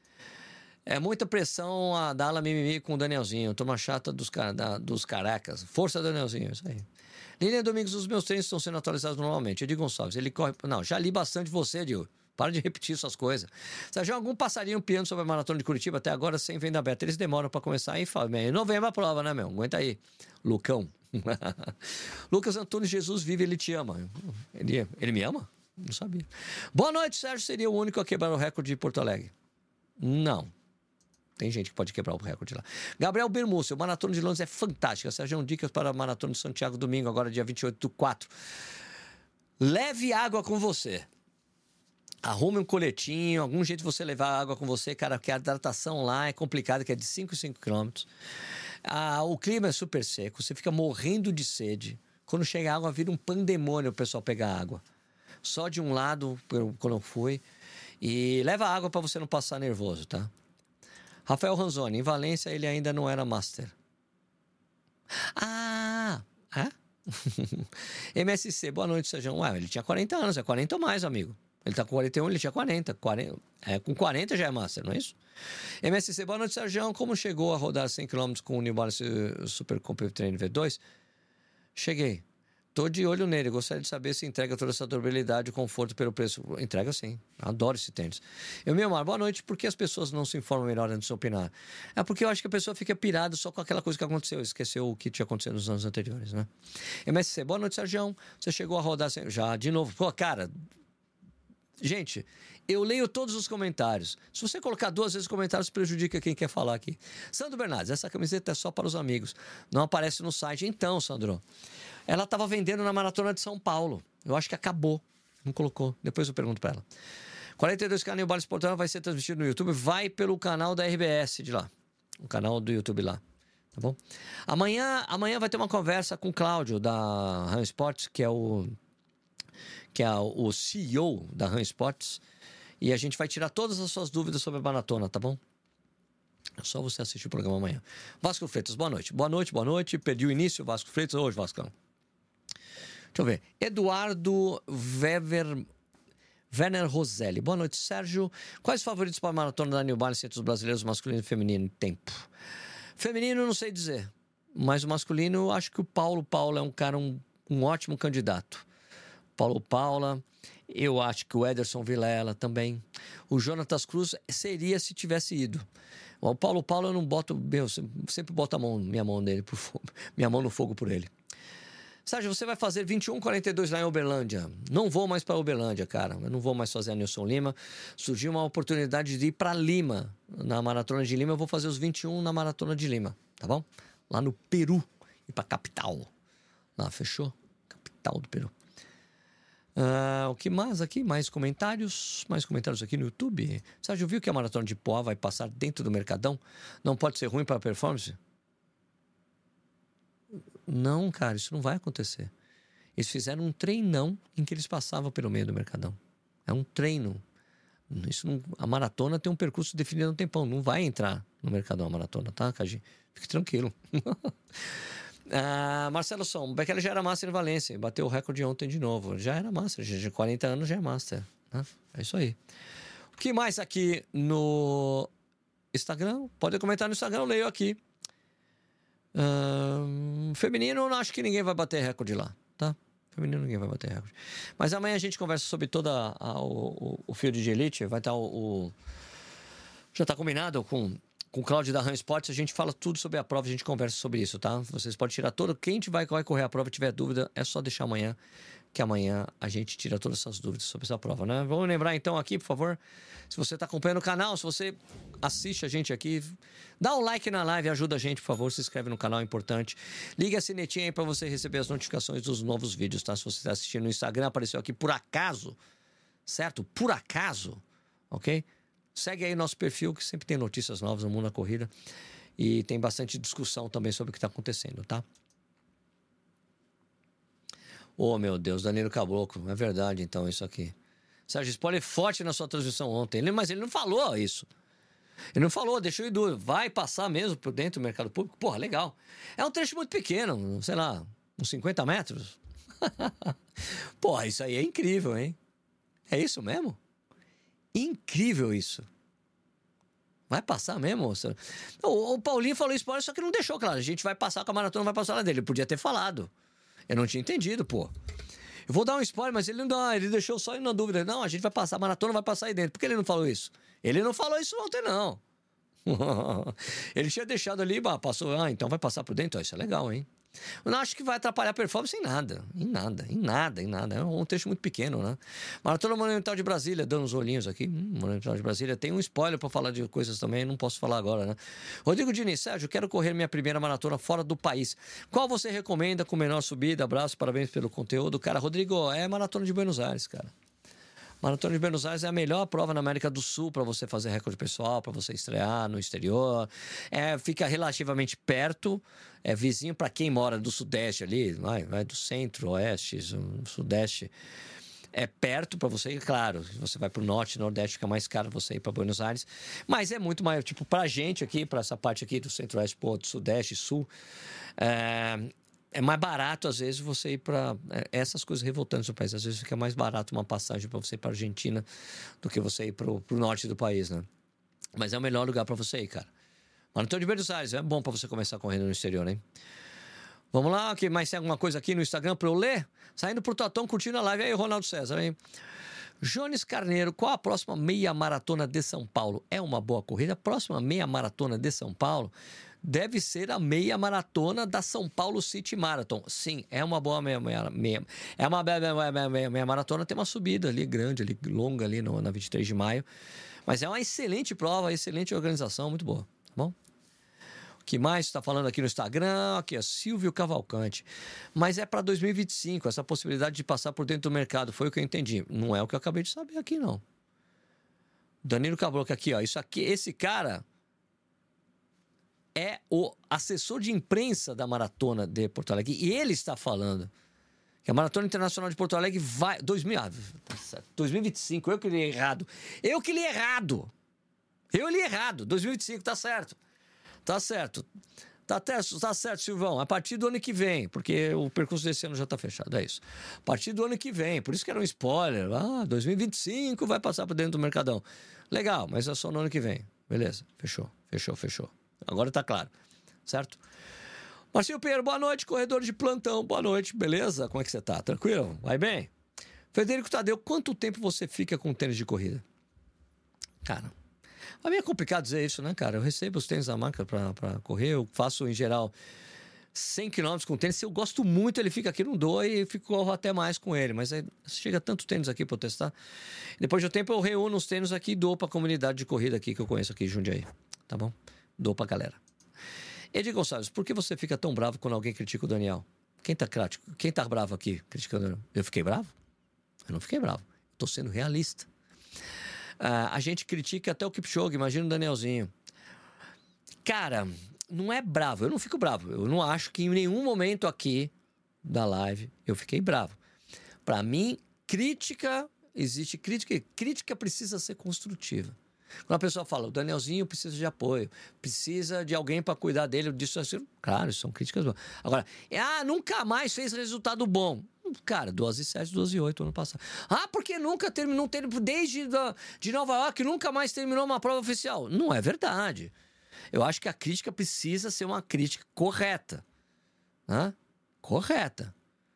É muita pressão a dar la mimimi com o Danielzinho. Toma chata dos, da, dos caracas. Força, Danielzinho, isso aí. Lilian Domingos, os meus treinos estão sendo atualizados normalmente. Edir Gonçalves, ele corre... Não, já li bastante você, Edir. Para de repetir essas coisas. Sérgio, algum passarinho piando sobre a maratona de Curitiba até agora sem venda aberta. Eles demoram para começar e falam, em novembro a prova, né, meu? Aguenta aí. Lucão. Lucas Antônio, Jesus vive, ele te ama. Ele, ele me ama? Não sabia. Boa noite, Sérgio. Seria o único a quebrar o recorde de Porto Alegre? Não. Tem gente que pode quebrar o recorde lá. Gabriel Bermúcio, o Maratona de Londres é fantástica. Sérgio, dicas para a Maratona de Santiago domingo, agora dia vinte e oito do quatro. Leve água com você. Arrume um coletinho, algum jeito de você levar água com você, cara, porque a hidratação lá é complicada, que é de cinco em cinco quilômetros. Ah, o clima é super seco, você fica morrendo de sede. Quando chega a água, vira um pandemônio o pessoal pegar água. Só de um lado, quando eu fui. E leva água para você não passar nervoso, tá? Rafael Ranzoni, em Valência ele ainda não era master. Ah! É? M S C, boa noite, Sérgio. Ué, ele tinha quarenta anos, é quarenta ou mais, amigo. Ele tá com quarenta e um, ele tinha quarenta. quarenta é, com quarenta já é master, não é isso? M S C, boa noite, Sérgio. Como chegou a rodar cem quilômetros com o New Balance Super Comfort Trainer V dois? Cheguei. Tô de olho nele. Gostaria de saber se entrega toda essa durabilidade e conforto pelo preço. Entrega sim. Adoro esse tênis. Eu, meu amor, boa noite. Por que as pessoas não se informam melhor antes de opinar? É porque eu acho que a pessoa fica pirada só com aquela coisa que aconteceu. Esqueceu o que tinha acontecido nos anos anteriores, né? M S C, boa noite, Sérgio. Você chegou a rodar... Sem... Já, de novo. Pô, cara... Gente, eu leio todos os comentários. Se você colocar duas vezes comentários, prejudica quem quer falar aqui. Sandro Bernardes, essa camiseta é só para os amigos. Não aparece no site. Então, Sandro, ela estava vendendo na Maratona de São Paulo. Eu acho que acabou. Não colocou. Depois eu pergunto para ela. quarenta e dois K New Balance Portal vai ser transmitido no YouTube. Vai pelo canal da R B S de lá. O canal do YouTube lá. Tá bom? Amanhã, amanhã vai ter uma conversa com o Cláudio, da Ram Sports, que é o... que é o C E O da Ram Sports, e a gente vai tirar todas as suas dúvidas sobre a maratona, tá bom? É só você assistir o programa amanhã. Vasco Freitas, boa noite. Boa noite, boa noite. Perdi o início, Vasco Freitas. Hoje, Vascão. Deixa eu ver. Eduardo Weber... Werner Roselli. Boa noite, Sérgio. Quais os favoritos para a maratona da New Balance entre os brasileiros masculino e feminino em tempo? Feminino, não sei dizer. Mas o masculino, eu acho que o Paulo Paulo é um cara, um, um ótimo candidato. Paulo Paula, eu acho que o Ederson Vilela também. O Jonatas Cruz seria se tivesse ido. O Paulo Paula eu não boto, meu, sempre boto a mão, minha mão nele, por fogo, minha mão no fogo por ele. Sérgio, você vai fazer vinte e um quarenta e dois lá em Uberlândia. Não vou mais para Uberlândia, cara. Eu não vou mais fazer a Nilson Lima. Surgiu uma oportunidade de ir para Lima, na Maratona de Lima. Eu vou fazer os vinte e um na Maratona de Lima, tá bom? Lá no Peru, ir para capital. Lá, fechou? Capital do Peru. Uh, o que mais aqui? Mais comentários? Mais comentários aqui no YouTube. Sérgio, viu que a Maratona de Poá vai passar dentro do Mercadão? Não pode ser ruim para a performance? Não, cara, isso não vai acontecer. Eles fizeram um treinão em que eles passavam pelo meio do Mercadão. É um treino. Isso não, a maratona tem um percurso definido há um tempão. Não vai entrar no Mercadão a maratona, tá, Cagi? Fique tranquilo. Ah, Marcelo Som, o Bekele já era master em Valência, bateu o recorde ontem de novo. Já era master, já de quarenta anos já é master, né? É isso aí. O que mais aqui no Instagram? Pode comentar no Instagram, eu leio aqui. Ah, feminino, eu não acho que ninguém vai bater recorde lá, tá? Feminino, ninguém vai bater recorde. Mas amanhã a gente conversa sobre todo o, o field de elite. Vai estar o, o já está combinado com Com o Cláudio da Ram Sports, a gente fala tudo sobre a prova, a gente conversa sobre isso, tá? Vocês podem tirar todo... Quem vai, vai correr a prova, tiver dúvida, é só deixar amanhã, que amanhã a gente tira todas essas dúvidas sobre essa prova, né? Vamos lembrar então aqui, por favor, se você está acompanhando o canal, se você assiste a gente aqui, dá um like na live, ajuda a gente, por favor, se inscreve no canal, é importante. Liga a sinetinha aí para você receber as notificações dos novos vídeos, tá? Se você está assistindo no Instagram, apareceu aqui por acaso, certo? Por acaso, ok? Segue aí nosso perfil, que sempre tem notícias novas no mundo da corrida. E tem bastante discussão também sobre o que está acontecendo, tá? Oh, meu Deus, Danilo Caboclo. É verdade, então, isso aqui. Sérgio Spoiler forte na sua transmissão ontem. Ele, mas ele não falou isso. Ele não falou, deixou ir duro. Vai passar mesmo por dentro do mercado público? Porra, legal. É um trecho muito pequeno, sei lá, uns cinquenta metros. Porra, isso aí é incrível, hein? É isso mesmo? Incrível isso. Vai passar mesmo, moça? O, o Paulinho falou spoiler, só que não deixou claro. A gente vai passar com a maratona, não vai passar lá dele. Ele podia ter falado. Eu não tinha entendido, pô. Eu vou dar um spoiler, mas ele não dá. Ele deixou só na dúvida. Não, a gente vai passar, a maratona vai passar aí dentro. Por que ele não falou isso? Ele não falou isso ontem, não. Ele tinha deixado ali, passou. Ah, então vai passar por dentro. Isso é legal, hein? Eu não acho que vai atrapalhar a performance em nada. Em nada, em nada, em nada. É um texto muito pequeno, né? Maratona Monumental de Brasília, dando uns olhinhos aqui. Hum, Monumental de Brasília. Tem um spoiler para falar de coisas também, não posso falar agora, né? Rodrigo Diniz, Sérgio, quero correr minha primeira maratona fora do país. Qual você recomenda com menor subida? Abraço, parabéns pelo conteúdo. Cara, Rodrigo, é Maratona de Buenos Aires, cara. Maratona de Buenos Aires é a melhor prova na América do Sul para você fazer recorde pessoal, para você estrear no exterior. É, fica relativamente perto, é vizinho para quem mora do Sudeste ali, vai, vai do Centro, Oeste, Sudeste. É perto para você, claro. Se você vai para o Norte, Nordeste, fica mais caro você ir para Buenos Aires. Mas é muito mais, tipo, para a gente aqui, para essa parte aqui do Centro-Oeste, do Sudeste, Sul, é... É mais barato, às vezes, você ir para essas coisas revoltantes do país. Às vezes fica mais barato uma passagem para você ir para a Argentina do que você ir para o norte do país, né? Mas é o melhor lugar para você ir, cara. Maratona de Buenos Aires, é bom para você começar correndo no exterior, hein? Vamos lá, que mais tem alguma coisa aqui no Instagram para eu ler? Saindo pro Totão, curtindo a live. Aí, Ronaldo César, hein? Jones Carneiro, qual a próxima meia maratona de São Paulo? É uma boa corrida? A próxima meia maratona de São Paulo deve ser a meia maratona da São Paulo City Marathon. Sim, é uma boa meia, meia, meia é uma meia, meia, meia, meia maratona, tem uma subida ali grande, ali, longa ali no, na vinte e três de maio. Mas é uma excelente prova, excelente organização, muito boa, tá bom? O que mais está falando aqui no Instagram? Aqui é Silvio Cavalcante. Mas é para dois mil e vinte e cinco, essa possibilidade de passar por dentro do mercado, foi o que eu entendi. Não é o que eu acabei de saber aqui, não. Danilo Caboclo aqui, ó. Isso aqui, esse cara é o assessor de imprensa da Maratona de Porto Alegre. E ele está falando que a Maratona Internacional de Porto Alegre vai... dois mil, ah, dois mil e vinte e cinco, eu que li errado. Eu que li errado. Eu li errado. dois mil e vinte e cinco, tá certo. Tá certo. Tá, tá certo, Silvão. A partir do ano que vem, porque o percurso desse ano já tá fechado, é isso. A partir do ano que vem, por isso que era um spoiler. Ah, dois mil e vinte e cinco vai passar por dentro do Mercadão. Legal, mas é só no ano que vem. Beleza, fechou, fechou, fechou. Agora tá claro, certo? Marcinho Pinheiro, boa noite, corredor de plantão, boa noite, beleza? Como é que você tá? Tranquilo? Vai bem? Frederico Tadeu, quanto tempo você fica com tênis de corrida? Cara, a mim é complicado dizer isso, né, cara? Eu recebo os tênis da marca pra, pra correr, eu faço, em geral, cem quilômetros com tênis. Se eu gosto muito, ele fica aqui, não dou e fico até mais com ele. Mas aí chega tanto tênis aqui pra eu testar. Depois de um tempo, eu reúno os tênis aqui e dou pra comunidade de corrida aqui que eu conheço aqui em Jundiaí, tá bom? Dou pra galera. Edir Gonçalves, por que você fica tão bravo quando alguém critica o Daniel? Quem tá crítico? Quem tá bravo aqui criticando o Daniel? Eu fiquei bravo? Eu não fiquei bravo. Tô sendo realista. Uh, a gente critica até o Kipchoge, imagina o Danielzinho. Cara, não é bravo. Eu não fico bravo. Eu não acho que em nenhum momento aqui da live eu fiquei bravo. Pra mim, crítica... Existe crítica e crítica precisa ser construtiva. Quando a pessoa fala, o Danielzinho precisa de apoio, precisa de alguém para cuidar dele, disso assim. Claro, são críticas boas. Agora, ah, nunca mais fez resultado bom. Cara, doze e sete, doze e oito ano passado. Ah, porque nunca terminou, desde da, de Nova York, nunca mais terminou uma prova oficial. Não é verdade. Eu acho que a crítica precisa ser uma crítica correta. Né? Correta.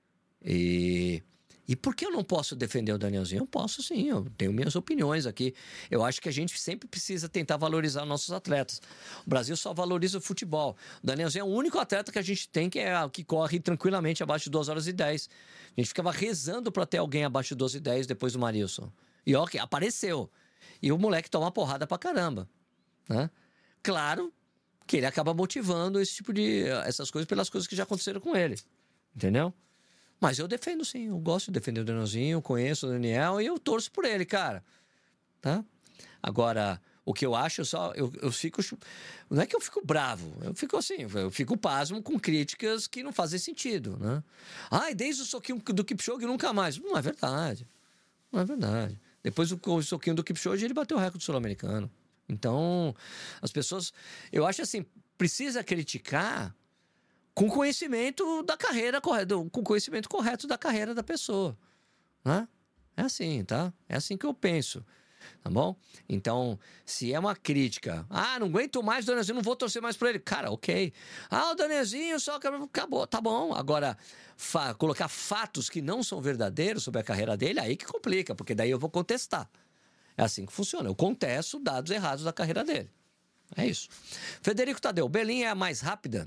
E... E por que eu não posso defender o Danielzinho? Eu posso sim, eu tenho minhas opiniões aqui. Eu acho que a gente sempre precisa tentar valorizar nossos atletas. O Brasil só valoriza o futebol. O Danielzinho é o único atleta que a gente tem que, é, que corre tranquilamente abaixo de duas horas e dez. A gente ficava rezando para ter alguém abaixo de doze e dez depois do Marilson. E ó, que apareceu. E o moleque toma porrada pra caramba. Né? Claro que ele acaba motivando esse tipo de... essas coisas pelas coisas que já aconteceram com ele. Entendeu? Mas eu defendo sim, eu gosto de defender o Danielzinho, eu conheço o Daniel e eu torço por ele, cara. Tá? Agora, o que eu acho, eu só. Eu, eu fico. Não é que eu fico bravo, eu fico assim, eu fico pasmo com críticas que não fazem sentido, né? Ai, desde o soquinho do Kipchoge nunca mais. Não é verdade. Não é verdade. Depois do soquinho do Kipchoge, ele bateu o recorde sul-americano. Então, as pessoas. Eu acho assim, precisa criticar com conhecimento da carreira correta, com conhecimento correto da carreira da pessoa, né? É assim, tá? É assim que eu penso, tá bom? Então, se é uma crítica, ah, não aguento mais o Danielzinho, não vou torcer mais por ele, cara, ok. Ah, o Danielzinho só acabou, tá bom. Agora, fa- colocar fatos que não são verdadeiros sobre a carreira dele, aí que complica, porque daí eu vou contestar. É assim que funciona, eu contesto dados errados da carreira dele. É isso. Frederico Tadeu, Belém é a mais rápida?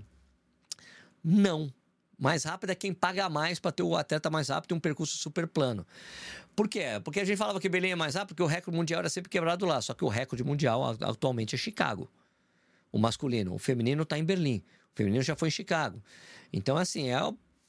Não. Mais rápido é quem paga mais para ter o atleta mais rápido e um percurso super plano. Por quê? Porque a gente falava que Belém é mais rápido porque o recorde mundial era sempre quebrado lá. Só que o recorde mundial atualmente é Chicago. O masculino. O feminino está em Berlim. O feminino já foi em Chicago. Então, assim, é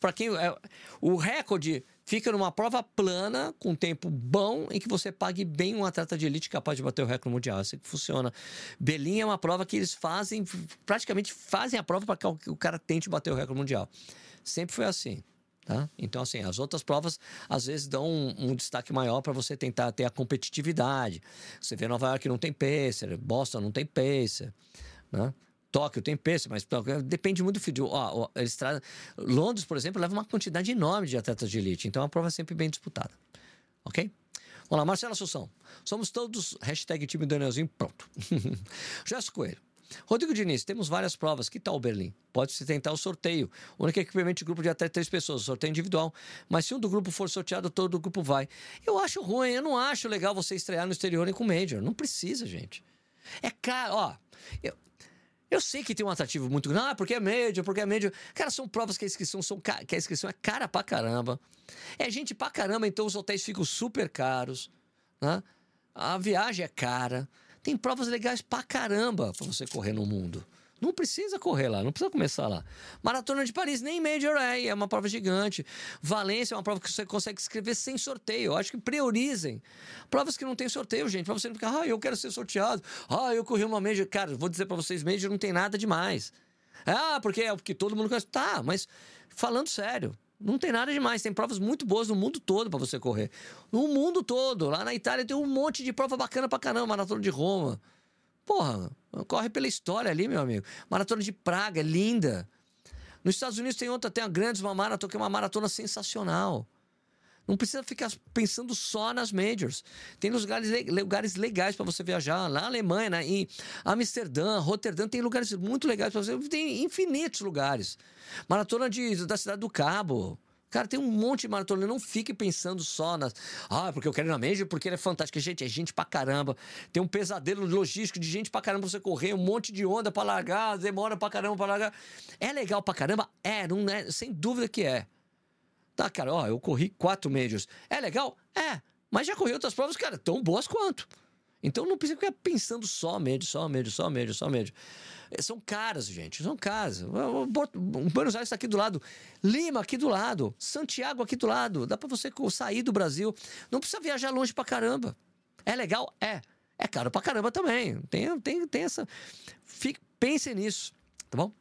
para quem é, o recorde fica numa prova plana com tempo bom em que você pague bem um atleta de elite capaz de bater o recorde mundial. Assim que funciona. Berlim é uma prova que eles fazem, praticamente fazem a prova para que o cara tente bater o recorde mundial. Sempre foi assim. Tá? Então, assim, as outras provas às vezes dão um, um destaque maior para você tentar ter a competitividade. Você vê Nova York não tem pacer, Boston não tem pacer, né? Tóquio tem pacer, mas depende muito do fio. Ó, eles trazem... Londres, por exemplo, leva uma quantidade enorme de atletas de elite, então a prova é sempre bem disputada. Ok? Vamos lá, Marcelo Assunção. Somos todos hashtag time Danielzinho, pronto. Jéssica Coelho. Rodrigo Diniz, temos várias provas. Que tal o Berlim? Pode-se tentar o sorteio. O único equipamento de grupo de até três pessoas, sorteio individual. Mas se um do grupo for sorteado, todo o grupo vai. Eu acho ruim, eu não acho legal você estrear no exterior e com Major. Não precisa, gente. É caro, ó. Eu, eu sei que tem um atrativo muito grande. Ah, porque é Major, porque é Major. Cara, são provas que a inscrição, são, que a inscrição é cara pra caramba. É gente pra caramba, então os hotéis ficam super caros, né? A viagem é cara. Tem provas legais pra caramba pra você correr no mundo. Não precisa correr lá, não precisa começar lá. Maratona de Paris, nem Major é, é uma prova gigante. Valência é uma prova que você consegue escrever sem sorteio. Eu acho que priorizem provas que não tem sorteio, gente. Pra você não ficar, ah, eu quero ser sorteado. Ah, eu corri uma Major. Cara, vou dizer pra vocês, Major não tem nada demais. Ah, porque é porque todo mundo conhece. Tá, mas falando sério, não tem nada demais. Tem provas muito boas no mundo todo pra você correr. No mundo todo. Lá na Itália tem um monte de prova bacana pra caramba. Maratona de Roma. Porra, corre pela história ali, meu amigo. Maratona de Praga, linda. Nos Estados Unidos tem outra, tem a Grandes, uma maratona, que é uma maratona sensacional. Não precisa ficar pensando só nas majors. Tem lugares, lugares legais para você viajar. Na Alemanha, né? Em Amsterdã, Roterdã, tem lugares muito legais para você. Tem infinitos lugares. Maratona de, da Cidade do Cabo. Cara, tem um monte de maratona. Não fique pensando só nas... Ah, porque eu quero ir na Major, porque ele é fantástico. Gente, é gente pra caramba. Tem um pesadelo logístico de gente pra caramba pra você correr. Um monte de onda pra largar. Demora pra caramba pra largar. É legal pra caramba? É, não é, sem dúvida que é. Tá, cara, ó, eu corri quatro Majors. É legal? É. Mas já corri outras provas, cara, tão boas quanto. Então não precisa ficar pensando só Major, só Major, só Major, só Major. São caras, gente, são caras. O Buenos Aires está aqui do lado, Lima aqui do lado, Santiago aqui do lado. Dá para você sair do Brasil. Não precisa viajar longe pra caramba. É legal? É. É caro pra caramba também. Tem, tem, tem essa... Fique, pense nisso, tá bom?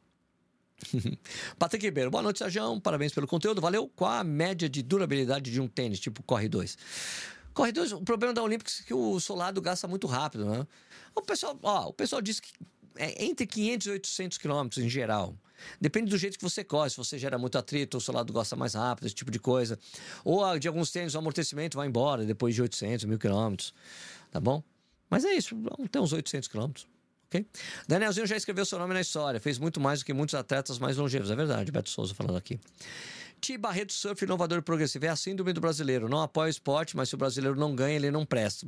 Patrick Ribeiro, boa noite, Sérgio. Parabéns pelo conteúdo, valeu. Qual a média de durabilidade de um tênis, tipo Corre dois? Corre dois, o problema da Olympics é que o solado gasta muito rápido, né? O pessoal, ó, o pessoal diz que é entre quinhentos e oitocentos quilômetros em geral. Depende do jeito que você corre. Se você gera muito atrito, o solado gosta mais rápido, esse tipo de coisa. Ou de alguns tênis, o amortecimento vai embora depois de oitocentos, mil quilômetros. Tá bom? Mas é isso, tem uns oitocentos quilômetros. Okay? Danielzinho já escreveu seu nome na história. Fez muito mais do que muitos atletas mais longevos. É verdade, Beto Souza falando aqui. Ti Barreto, surf inovador e progressivo. É a síndrome do brasileiro. Não apoia o esporte, mas se o brasileiro não ganha, ele não presta.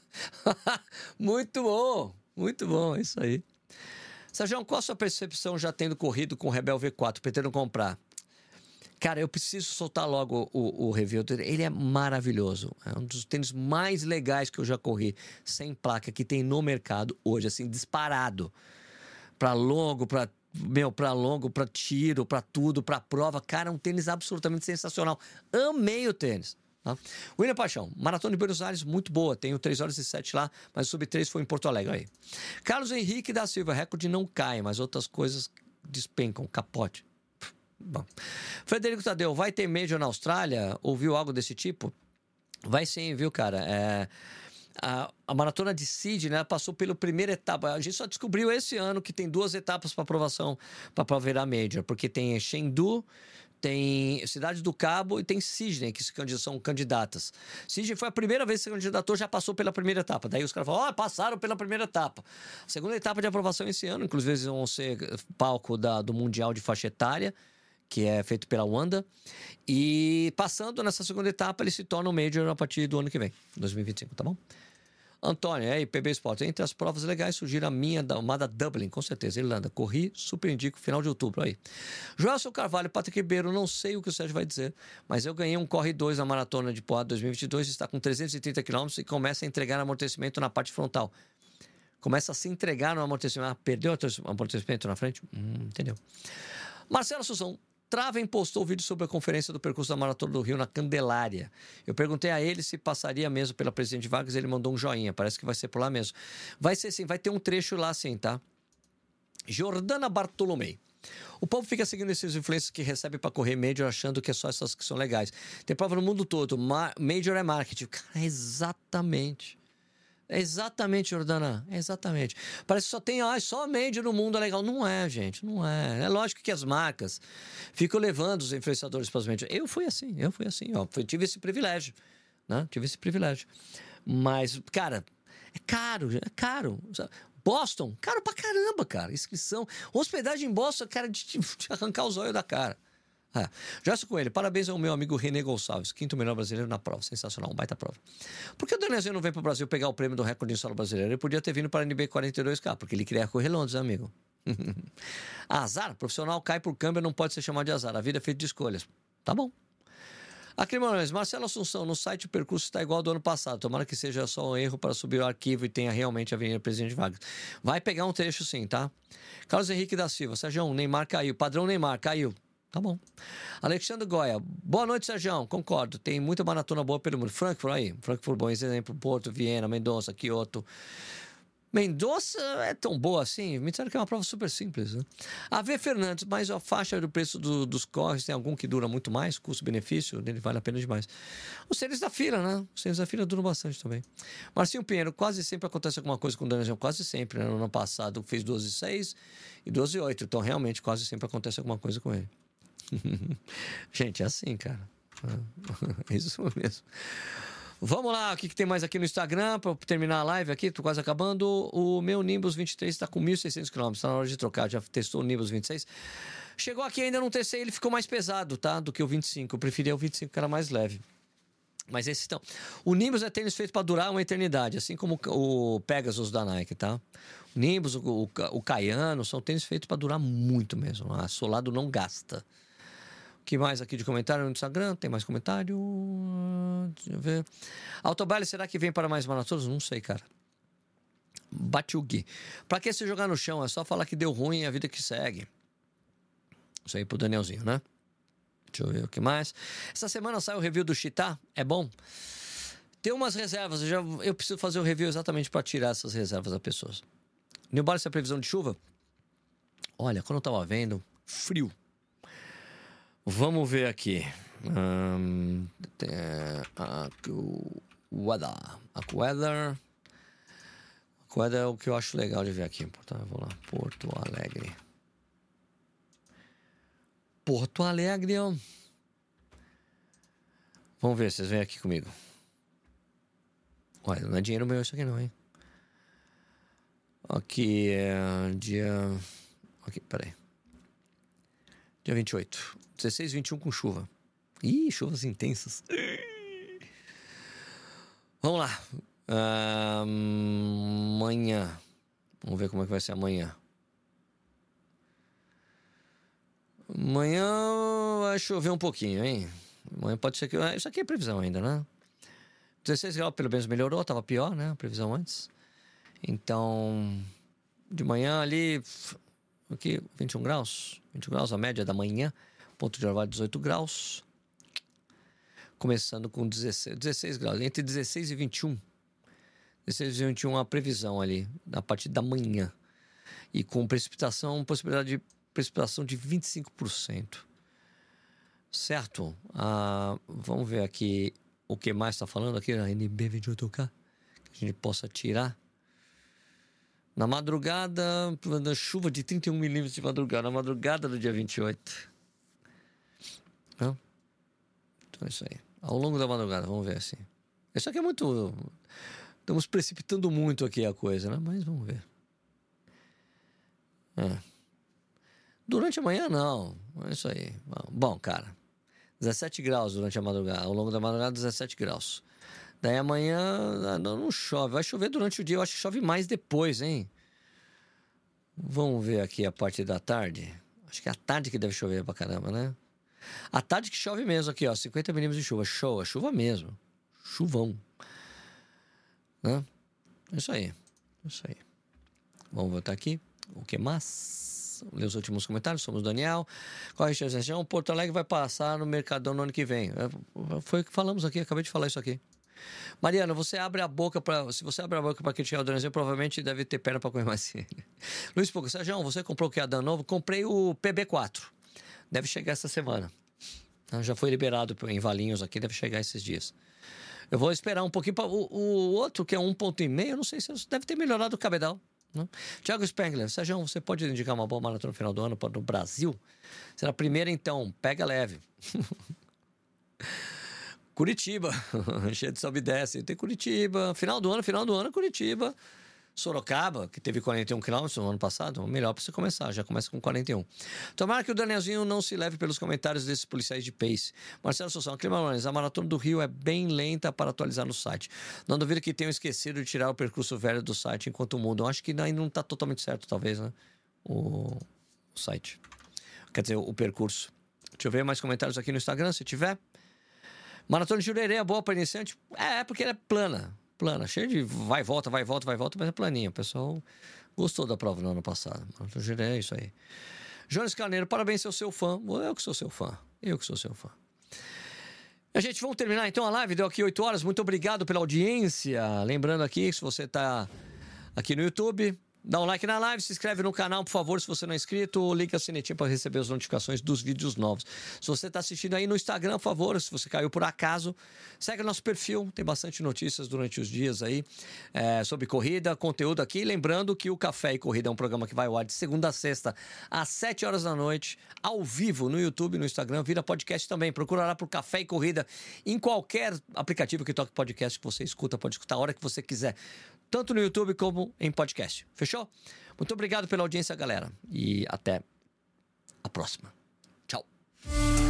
Muito bom, muito bom, é isso aí. Sérgio, qual a sua percepção já tendo corrido com o Rebel V quatro, pretendendo comprar? Cara, eu preciso soltar logo o, o review. Ele é maravilhoso. É um dos tênis mais legais que eu já corri, sem placa, que tem no mercado hoje, assim, disparado. Pra longo, pra, meu, pra longo, pra tiro, pra tudo, pra prova. Cara, é um tênis absolutamente sensacional. Amei o tênis. Tá? William Paixão, Maratona de Buenos Aires, muito boa. Tenho três horas e sete lá, mas o sub três foi em Porto Alegre. Aí. Carlos Henrique da Silva, recorde não cai, mas outras coisas despencam, capote. Bom. Frederico Tadeu, vai ter Major na Austrália? Ouviu algo desse tipo? Vai sim, viu, cara? É, a, a maratona de Sydney, né, passou pela primeira etapa. A gente só descobriu esse ano que tem duas etapas para aprovação para virar Major, porque tem Chengdu, tem Cidade do Cabo e tem Sydney, que são candidatas. Sydney foi a primeira vez que se candidatou, já passou pela primeira etapa. Daí os caras falaram, ó, oh, passaram pela primeira etapa. A segunda etapa de aprovação esse ano, inclusive eles vão ser palco da, do Mundial de Faixa Etária, que é feito pela Wanda. E passando nessa segunda etapa, ele se torna um Major a partir do ano que vem, dois mil e vinte e cinco, tá bom? Antônio, aí, P B Sports. Entre as provas legais, surgiram a minha, uma da Dublin, com certeza, Irlanda. Corri, super indico, final de outubro, aí. Joelson Carvalho, Patrick Ribeiro, não sei o que o Sérgio vai dizer, mas eu ganhei um Corre dois na Maratona de Poá dois mil e vinte e dois, está com trezentos e trinta quilômetros e começa a entregar amortecimento na parte frontal. Começa a se entregar no amortecimento. Ah, perdeu o amortecimento na frente? Hum, entendeu? Marcelo Assunção, Traven postou o vídeo sobre a conferência do percurso da Maratona do Rio na Candelária. Eu perguntei a ele se passaria mesmo pela Presidente Vargas, ele mandou um joinha, parece que vai ser por lá mesmo. Vai ser sim, vai ter um trecho lá sim, tá? Jordana Bartolomei. O povo fica seguindo esses influencers que recebem para correr Major achando que é só essas que são legais. Tem prova no mundo todo, Major é marketing. Cara, é exatamente... É exatamente, Jordana, é exatamente. Parece que só tem, ah, só a Major no mundo é legal. Não é, gente, não é. É lógico que as marcas ficam levando os influenciadores para as Majors. Eu fui assim, eu fui assim, ó. Eu tive esse privilégio, né? Tive esse privilégio. Mas, cara, é caro, é caro. Boston, caro pra caramba, cara. Inscrição. Hospedagem em Boston, cara, de, de arrancar os olhos da cara. Ah, Joyce Coelho, parabéns ao meu amigo René Gonçalves, quinto melhor brasileiro na prova. Sensacional, um baita prova. Por que o Danielzinho não vem para o Brasil pegar o prêmio do recorde em solo brasileiro? Ele podia ter vindo para a N B quarenta e dois K, porque ele queria correr Londres, amigo. Azar, profissional cai por câmbio, não pode ser chamado de azar. A vida é feita de escolhas. Tá bom. Aqui, Manuel, Marcelo Assunção, no site o percurso está igual ao do ano passado. Tomara que seja só um erro para subir o arquivo e tenha realmente a Avenida Presidente Vargas. Vai pegar um trecho sim, tá? Carlos Henrique da Silva, Sérgio, Neymar caiu. Padrão Neymar, caiu. Tá bom. Alexandre Goya. Boa noite, Sérgio. Concordo. Tem muita maratona boa pelo mundo. Frankfurt aí. Frankfurt, bom exemplo. Porto, Viena, Mendoza, Kyoto. Mendoza é tão boa assim? Me disseram que é uma prova super simples, né? A V Fernandes, mas a faixa do preço do, dos corres tem algum que dura muito mais? Custo-benefício? Ele vale a pena demais. Os tênis da fila, né? Os tênis da fila duram bastante também. Marcinho Pinheiro, quase sempre acontece alguma coisa com o Daniel. Quase sempre, né? No ano passado fez doze e seis e doze e oito. Então, realmente, quase sempre acontece alguma coisa com ele. Gente, é assim, cara. É isso mesmo. Vamos lá, o que, que tem mais aqui no Instagram para terminar a live aqui? Tô quase acabando. O meu Nimbus vinte e três está com mil e seiscentos quilômetros. Está na hora de trocar. Já testou o Nimbus vinte e seis. Chegou aqui, ainda não testei. Ele ficou mais pesado, tá? Do que o vinte e cinco. Eu preferia o vinte e cinco, que era mais leve. Mas esse então. O Nimbus é tênis feito para durar uma eternidade, assim como o Pegasus da Nike, tá? O Nimbus, o, o, o Cayano, são tênis feitos para durar muito mesmo. A solado não gasta. O que mais aqui de comentário no Instagram? Tem mais comentário? Deixa eu ver. Autobaile, será que vem para mais maratonas? Não sei, cara. Bate o Gui. Pra que se jogar no chão? É só falar que deu ruim e a vida que segue. Isso aí pro Danielzinho, né? Deixa eu ver o que mais. Essa semana sai o review do Chitá. É bom? Tem umas reservas. Eu, já, eu preciso fazer o review exatamente para tirar essas reservas das pessoas. New Balance, a previsão de chuva? Olha, quando eu tava vendo, frio. Vamos ver aqui. Um, a weather. A weather. A weather é o que eu acho legal de ver aqui. Vou lá. Porto Alegre. Porto Alegre. Ó. Vamos ver, vocês vêm aqui comigo. Olha, não é dinheiro meu isso aqui não, hein? Aqui é dia... Aqui, peraí. Dia vinte e oito. dezesseis, vinte e um com chuva. Ih, chuvas intensas. Vamos lá. Uh, amanhã. Vamos ver como é que vai ser amanhã. Amanhã vai chover um pouquinho, hein? Amanhã pode ser que... Isso aqui é previsão ainda, né? dezesseis graus pelo menos melhorou. Tava pior, né? A previsão antes. Então, de manhã ali... Aqui, vinte e um graus. vinte e um graus, a média da manhã. Ponto de orvalho, dezoito graus. Começando com dezesseis, dezesseis graus. Entre dezesseis e vinte e um. dezesseis e vinte e um a previsão ali, a partir da manhã. E com precipitação, possibilidade de precipitação de vinte e cinco por cento. Certo? Ah, vamos ver aqui o que mais está falando aqui na N B vinte e oito K. Que a gente possa tirar. Na madrugada, na chuva de trinta e um milímetros de madrugada. Na madrugada do dia vinte e oito. Não? Então é isso aí. Ao longo da madrugada, vamos ver assim. Isso aqui é muito... Estamos precipitando muito aqui a coisa, né? Mas vamos ver. É. Durante a manhã, não. É isso aí. Bom, cara. dezessete graus durante a madrugada. Ao longo da madrugada, dezessete graus. Daí amanhã não chove. Vai chover durante o dia. Eu acho que chove mais depois, hein? Vamos ver aqui a parte da tarde. Acho que é a tarde que deve chover pra caramba, né? A tarde que chove mesmo aqui, ó. cinquenta milímetros de chuva. Show, é chuva mesmo. Chuvão. Né? É isso aí. É isso aí. Vamos voltar aqui. O que mais? Vamos ler os últimos comentários. Somos Daniel. Qual a região? Porto Alegre vai passar no Mercadão no ano que vem. Foi o que falamos aqui, acabei de falar isso aqui. Mariana, você abre a boca para. Se você abre a boca para criticar o Daniel, provavelmente deve ter perna para comer mais. Luiz Pouco, Sérgio, você comprou o que é Dan novo? Comprei o P B quatro. Deve chegar essa semana. Já foi liberado em Valinhos aqui, deve chegar esses dias. Eu vou esperar um pouquinho. Pra, o, o outro, que é um ponto e meio, não sei se deve ter melhorado o cabedal. Né? Tiago Spengler, Sérgio, você pode indicar uma boa maratona no final do ano no Brasil? Será a primeira, então. Pega leve. Curitiba, cheio de sobe e desce. Tem Curitiba, final do ano, final do ano, Curitiba. Sorocaba, que teve quarenta e um quilômetros no ano passado, melhor para você começar, já começa com quarenta e um. Tomara que o Danielzinho não se leve pelos comentários desses policiais de pace. Marcelo Sousa, Clima Nunes, a maratona do Rio é bem lenta para atualizar no site. Não duvido que tenham esquecido de tirar o percurso velho do site enquanto mudam. Acho que ainda não está totalmente certo, talvez, né? O... o site. Quer dizer, o percurso. Deixa eu ver mais comentários aqui no Instagram, se tiver. Maratona de Jurerê é boa para iniciante? É, porque ela é plana. Plana, cheia de vai e volta, vai e volta, vai e volta, mas é planinha. O pessoal gostou da prova no ano passado. Maratona de Jurerê é isso aí. Jones Carneiro, parabéns, sou seu fã. Eu que sou seu fã. Eu que sou seu fã. A gente, vamos terminar então a live. Deu aqui oito horas. Muito obrigado pela audiência. Lembrando aqui, se você está aqui no YouTube, dá um like na live, se inscreve no canal, por favor, se você não é inscrito, liga o sinetinho para receber as notificações dos vídeos novos. Se você está assistindo aí no Instagram, por favor, se você caiu por acaso, segue o nosso perfil, tem bastante notícias durante os dias aí é, sobre corrida, conteúdo aqui. Lembrando que o Café e Corrida é um programa que vai ao ar de segunda a sexta, às sete horas da noite, ao vivo no YouTube e no Instagram, vira podcast também. Procura lá por Café e Corrida em qualquer aplicativo que toque podcast que você escuta, pode escutar a hora que você quiser. Tanto no YouTube como em podcast. Fechou? Muito obrigado pela audiência, galera. E até a próxima. Tchau.